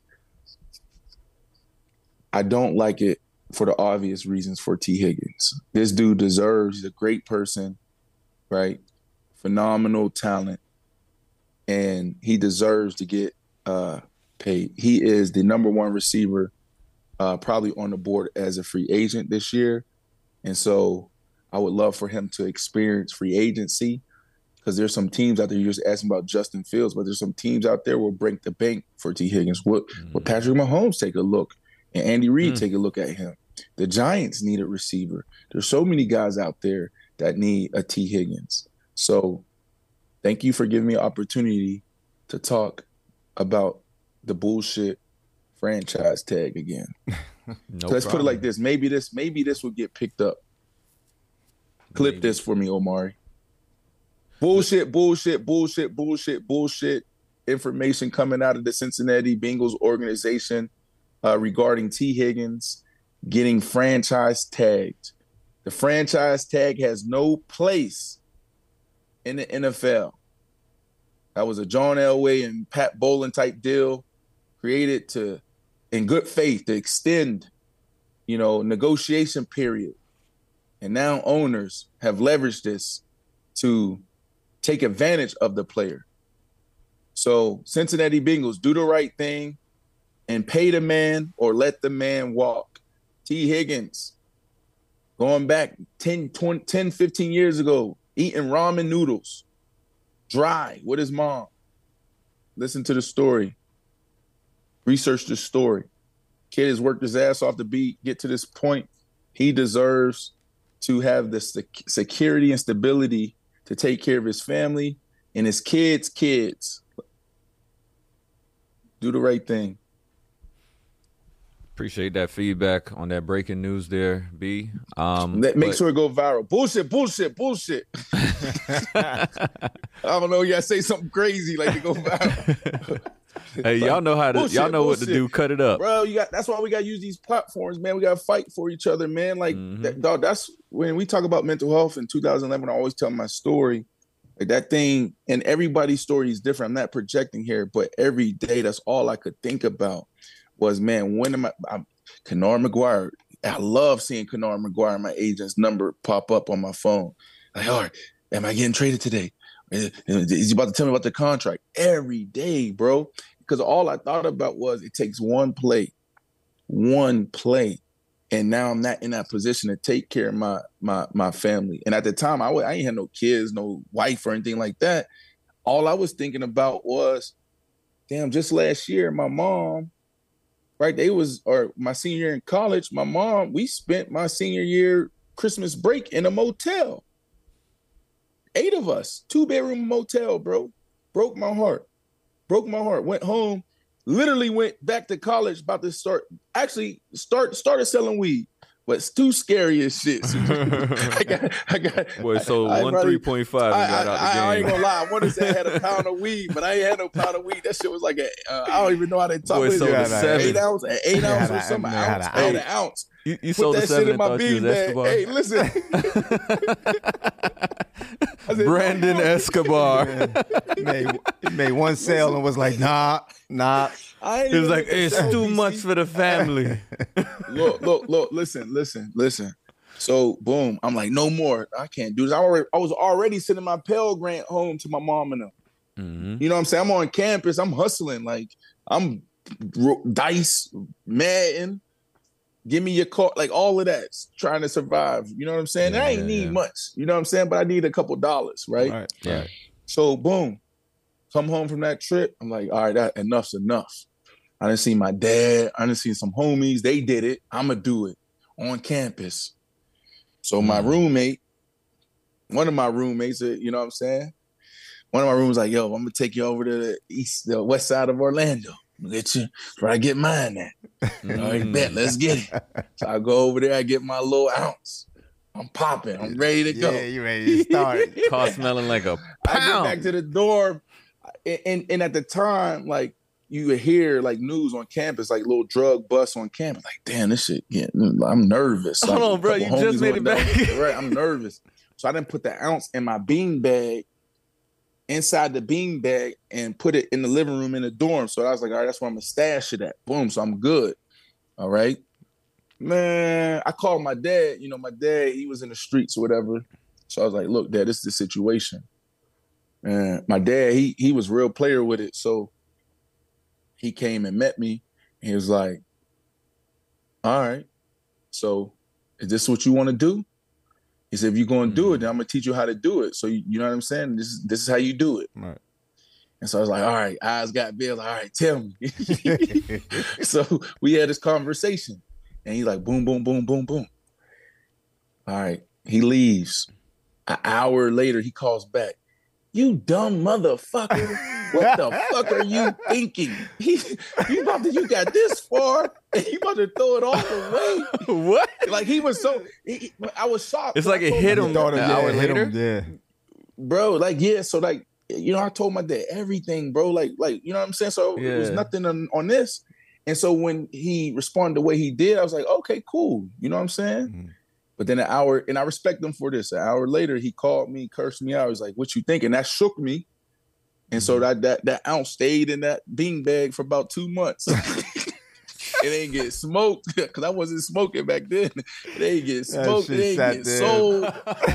I don't like it for the obvious reasons for T. Higgins. This dude deserves, he's a great person, right? Phenomenal talent. And he deserves to get uh, paid. He is the number one receiver uh, probably on the board as a free agent this year. And so I would love for him to experience free agency, because there's some teams out there, you're just asking about Justin Fields, but there's some teams out there will break the bank for T. Higgins. Will, mm. will Patrick Mahomes take a look? And Andy Reid mm. take a look at him? The Giants need a receiver. There's so many guys out there that need a T. Higgins. So thank you for giving me an opportunity to talk about the bullshit franchise tag again. no so let's problem. Put it like this. Maybe this, maybe this will get picked up. Clip maybe. This for me, Omari. Bullshit, bullshit, bullshit, bullshit, bullshit information coming out of the Cincinnati Bengals organization uh, regarding T. Higgins getting franchise tagged. The franchise tag has no place in the N F L. That was a John Elway and Pat Bowlen type deal created to, in good faith, to extend, you know, negotiation period. And now owners have leveraged this to take advantage of the player. So Cincinnati Bengals, do the right thing. and pay the man or let the man walk. T. Higgins, going back ten, twenty, ten, fifteen years ago, eating ramen noodles, dry with his mom. Listen to the story. Research the story. Kid has worked his ass off to be get to this point. He deserves to have the sec- security and stability to take care of his family and his kids' kids. Do the right thing. Appreciate that feedback on that breaking news there, B. Um, Make but... sure it go viral. Bullshit, bullshit, bullshit. I don't know. You gotta say something crazy like to go viral. Hey, y'all know how to. Bullshit, y'all know bullshit. what to do. Cut it up, bro. You got. That's why we got to use these platforms, man. We got to fight for each other, man. Like, mm-hmm. that, dog. That's when we talk about mental health in two thousand eleven. I always tell my story, like that thing, and everybody's story is different. I'm not projecting here, but every day, that's all I could think about was, man, when am I? I'm, Kennard McGuire. I love seeing Kennard McGuire, my agent's number, pop up on my phone. Like, all right, am I getting traded today? Is he about to tell me about the contract? Every day, bro. Because all I thought about was it takes one play, one play, and now I'm not in that position to take care of my my my family. And at the time, I, I ain't had no kids, no wife or anything like that. All I was thinking about was, damn, just last year, my mom, right, they was, or my senior year in college, my mom, we spent my senior year Christmas break in a motel. Eight of us, two-bedroom motel, bro. Broke my heart. Broke my heart. Went home, literally went back to college, about to start, actually start started selling weed, but it's too scary as shit. So I got, I got. Boy, so I, I one probably, three point five. I, got I, out the I, game. I ain't gonna lie. I want to say I had a pound of weed, but I ain't had no pound of weed. That shit was like a. Uh, I don't even know how they talk. Boy, It sold was a an seven. eight ounce, an eight ounce or a- something. they had Ounce, an I had ounce. an ounce. You, you Put sold that the shit seven in and my thought you bean was bag. Escobar. Hey, listen. I said, Brandon no, no. Escobar. He made, he made one sale and was like, nah, nah. I ain't He was even like, look at it's the too L B C. much for the family. Look, look, look, listen, listen, listen. So boom, I'm like, no more. I can't do this. I already, I was already sending my Pell Grant home to my mom and them. Mm-hmm. You know what I'm saying? I'm on campus. I'm hustling. Like I'm ro- dice, Madden. Give me your call. Like all of that. Trying to survive. You know what I'm saying? Yeah, I ain't yeah, need yeah. much. You know what I'm saying? But I need a couple dollars, right? Right. Right. So boom, come home from that trip. I'm like, all right, that enough's enough. I done seen my dad. I done seen some homies. They did it. I'ma do it on campus. So my Mm. roommate, one of my roommates, uh, you know what I'm saying? One of my roommates like, yo, I'm gonna take you over to the east, the west side of Orlando. I'm gonna get you where I get mine at. Mm. All right, bet, let's get it. So I go over there, I get my little ounce. I'm popping. I'm ready to go. Yeah, you ready to start. Car smelling like a I get pound. back to the dorm, and, and and at the time, like you would hear like news on campus, like little drug busts on campus. Like, damn, this shit. Yeah, I'm nervous. Hold Like, on, bro, a couple you just homies made went it back. down. Right, I'm nervous. So I didn't put the ounce in my bean bag, inside the bean bag, and put it in the living room in the dorm. So I was like, all right, that's where I'm gonna stash it at. Boom. So I'm good. All right. Man, I called my dad. You know, my dad, he was in the streets or whatever. So I was like, look, Dad, this is the situation. And my dad, he he was real player with it. So he came and met me. And he was like, all right, so is this what you want to do? He said, if you're going to do it, then I'm going to teach you how to do it. So you, you know what I'm saying? This is, this is how you do it. Right. And so I was like, all right, eyes got big. Like, all right, tell me. So we had this conversation. And he's like, boom, boom, boom, boom, boom. All right. He leaves. An hour later, he calls back. You dumb motherfucker. What the fuck are you thinking? He, you about to, you got this far and you about to throw it all away. What? Like he was so, he, I was shocked. It's So like I it told hit my him dad- Thought of- an yeah, hour hit later. him, yeah. Bro, like, yeah. So like, you know, I told my dad everything, bro. Like, like, you know what I'm saying? So it was Yeah. nothing on, on this. And so when he responded the way he did, I was like, okay, cool. You know what I'm saying? Mhm. But then an hour, and I respect him for this. An hour later, he called me, cursed me out. He was like, what you think? And that shook me. And so that that that ounce stayed in that bean bag for about two months. It ain't get smoked because I wasn't smoking back then. It ain't get That smoked. shit It ain't sat get there. sold.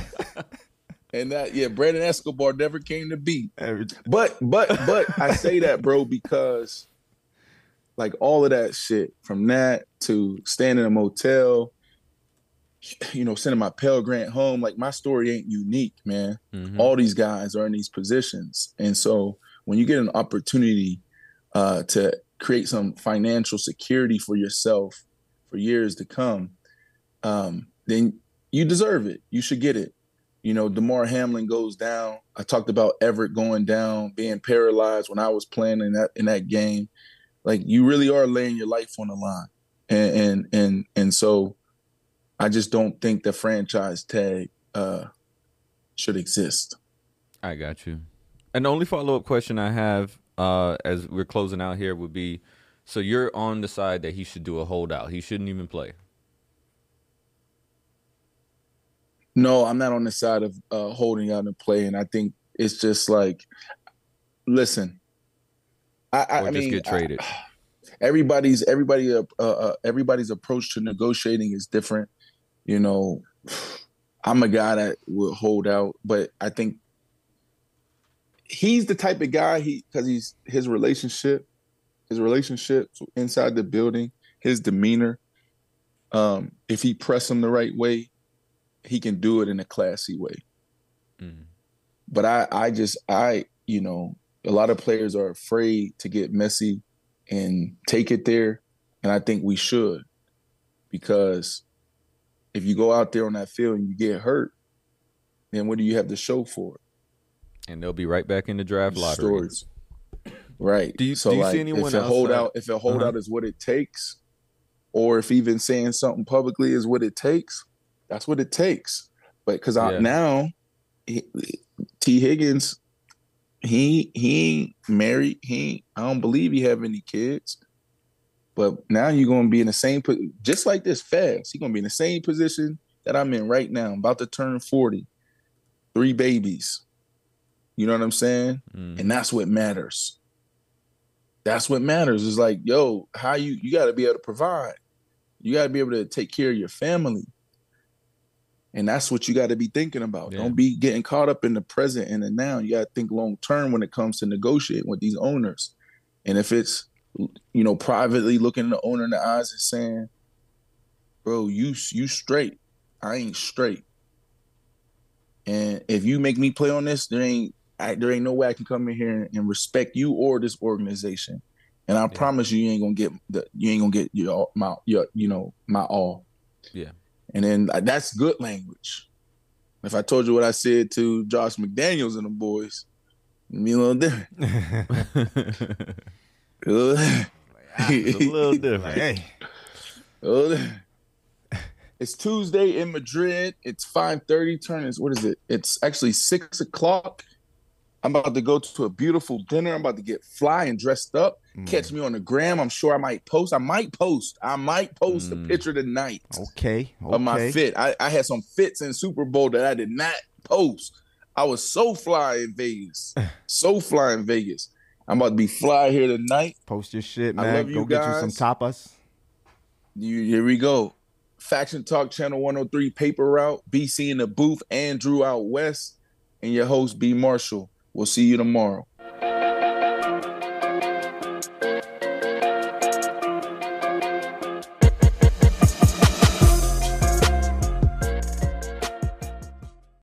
And that, yeah, Brandon Escobar never came to be. Every- But but but I say that, bro, because like all of that shit, from that to staying in a motel, you know, sending my Pell Grant home. Like, my story ain't unique, man. Mm-hmm. All these guys are in these positions. And so when you get an opportunity uh, to create some financial security for yourself for years to come, um, then you deserve it. You should get it. You know, DeMar Hamlin goes down. I talked about Everett going down, being paralyzed when I was playing in that in that game. Like, you really are laying your life on the line. And and and, and so I just don't think the franchise tag uh, should exist. I got you. And the only follow-up question I have uh, as we're closing out here would be, so you're on the side that he should do a holdout. He shouldn't even play. No, I'm not on the side of uh, holding out and playing. I think it's just like, listen, I, I, or I just mean, get traded. I, everybody's everybody uh, uh, everybody's approach to negotiating is different. You know, I'm a guy that will hold out, but I think he's the type of guy he because he's his relationship, his relationship inside the building, his demeanor. Um, if he press him the right way, he can do it in a classy way. Mm. But I, I just, I, you know, a lot of players are afraid to get messy and take it there. And I think we should, because if you go out there on that field and you get hurt, then what do you have to show for it? And they'll be right back in the draft lottery. Stories. Right. Do you, so do you like, see anyone if a outside? holdout, if a holdout uh-huh. is what it takes, or if even saying something publicly is what it takes, that's what it takes. But because yeah. now, he, T. Higgins, he he ain't married. He I don't believe he have any kids. But now you're going to be in the same just like this fast. He's going to be in the same position that I'm in right now. I'm about to turn forty. Three babies. You know what I'm saying? Mm. And that's what matters. That's what matters. It's like, yo, how you you got to be able to provide. You got to be able to take care of your family. And that's what you got to be thinking about. Yeah. Don't be getting caught up in the present and the now. You got to think long term when it comes to negotiating with these owners. And if it's, you know, privately looking the owner in the eyes and saying, bro, you you straight. I ain't straight. And if you make me play on this, there ain't I, there ain't no way I can come in here and, and respect you or this organization. And I yeah. promise you, you ain't gonna get the you ain't gonna get your my your you know my all. Yeah. And then uh, that's good language. If I told you what I said to Josh McDaniels and the boys, it'd be a little different. a little, a little different. Hey. A little different. It's Tuesday in Madrid. It's five thirty. Turn is what is it? It's actually six o'clock. I'm about to go to a beautiful dinner. I'm about to get fly and dressed up. Mm. Catch me on the gram. I'm sure I might post. I might post. I might post mm. a picture tonight. Okay. okay. Of my fit. I, I had some fits in Super Bowl that I did not post. I was so fly in Vegas. so fly in Vegas. I'm about to be fly here tonight. Post your shit, man. I love you go guys. get you some tapas. You, here we go. Faction Talk Channel one oh three Paper Route. B C in the booth. Andrew out west. And your host, B. Marshall. We'll see you tomorrow.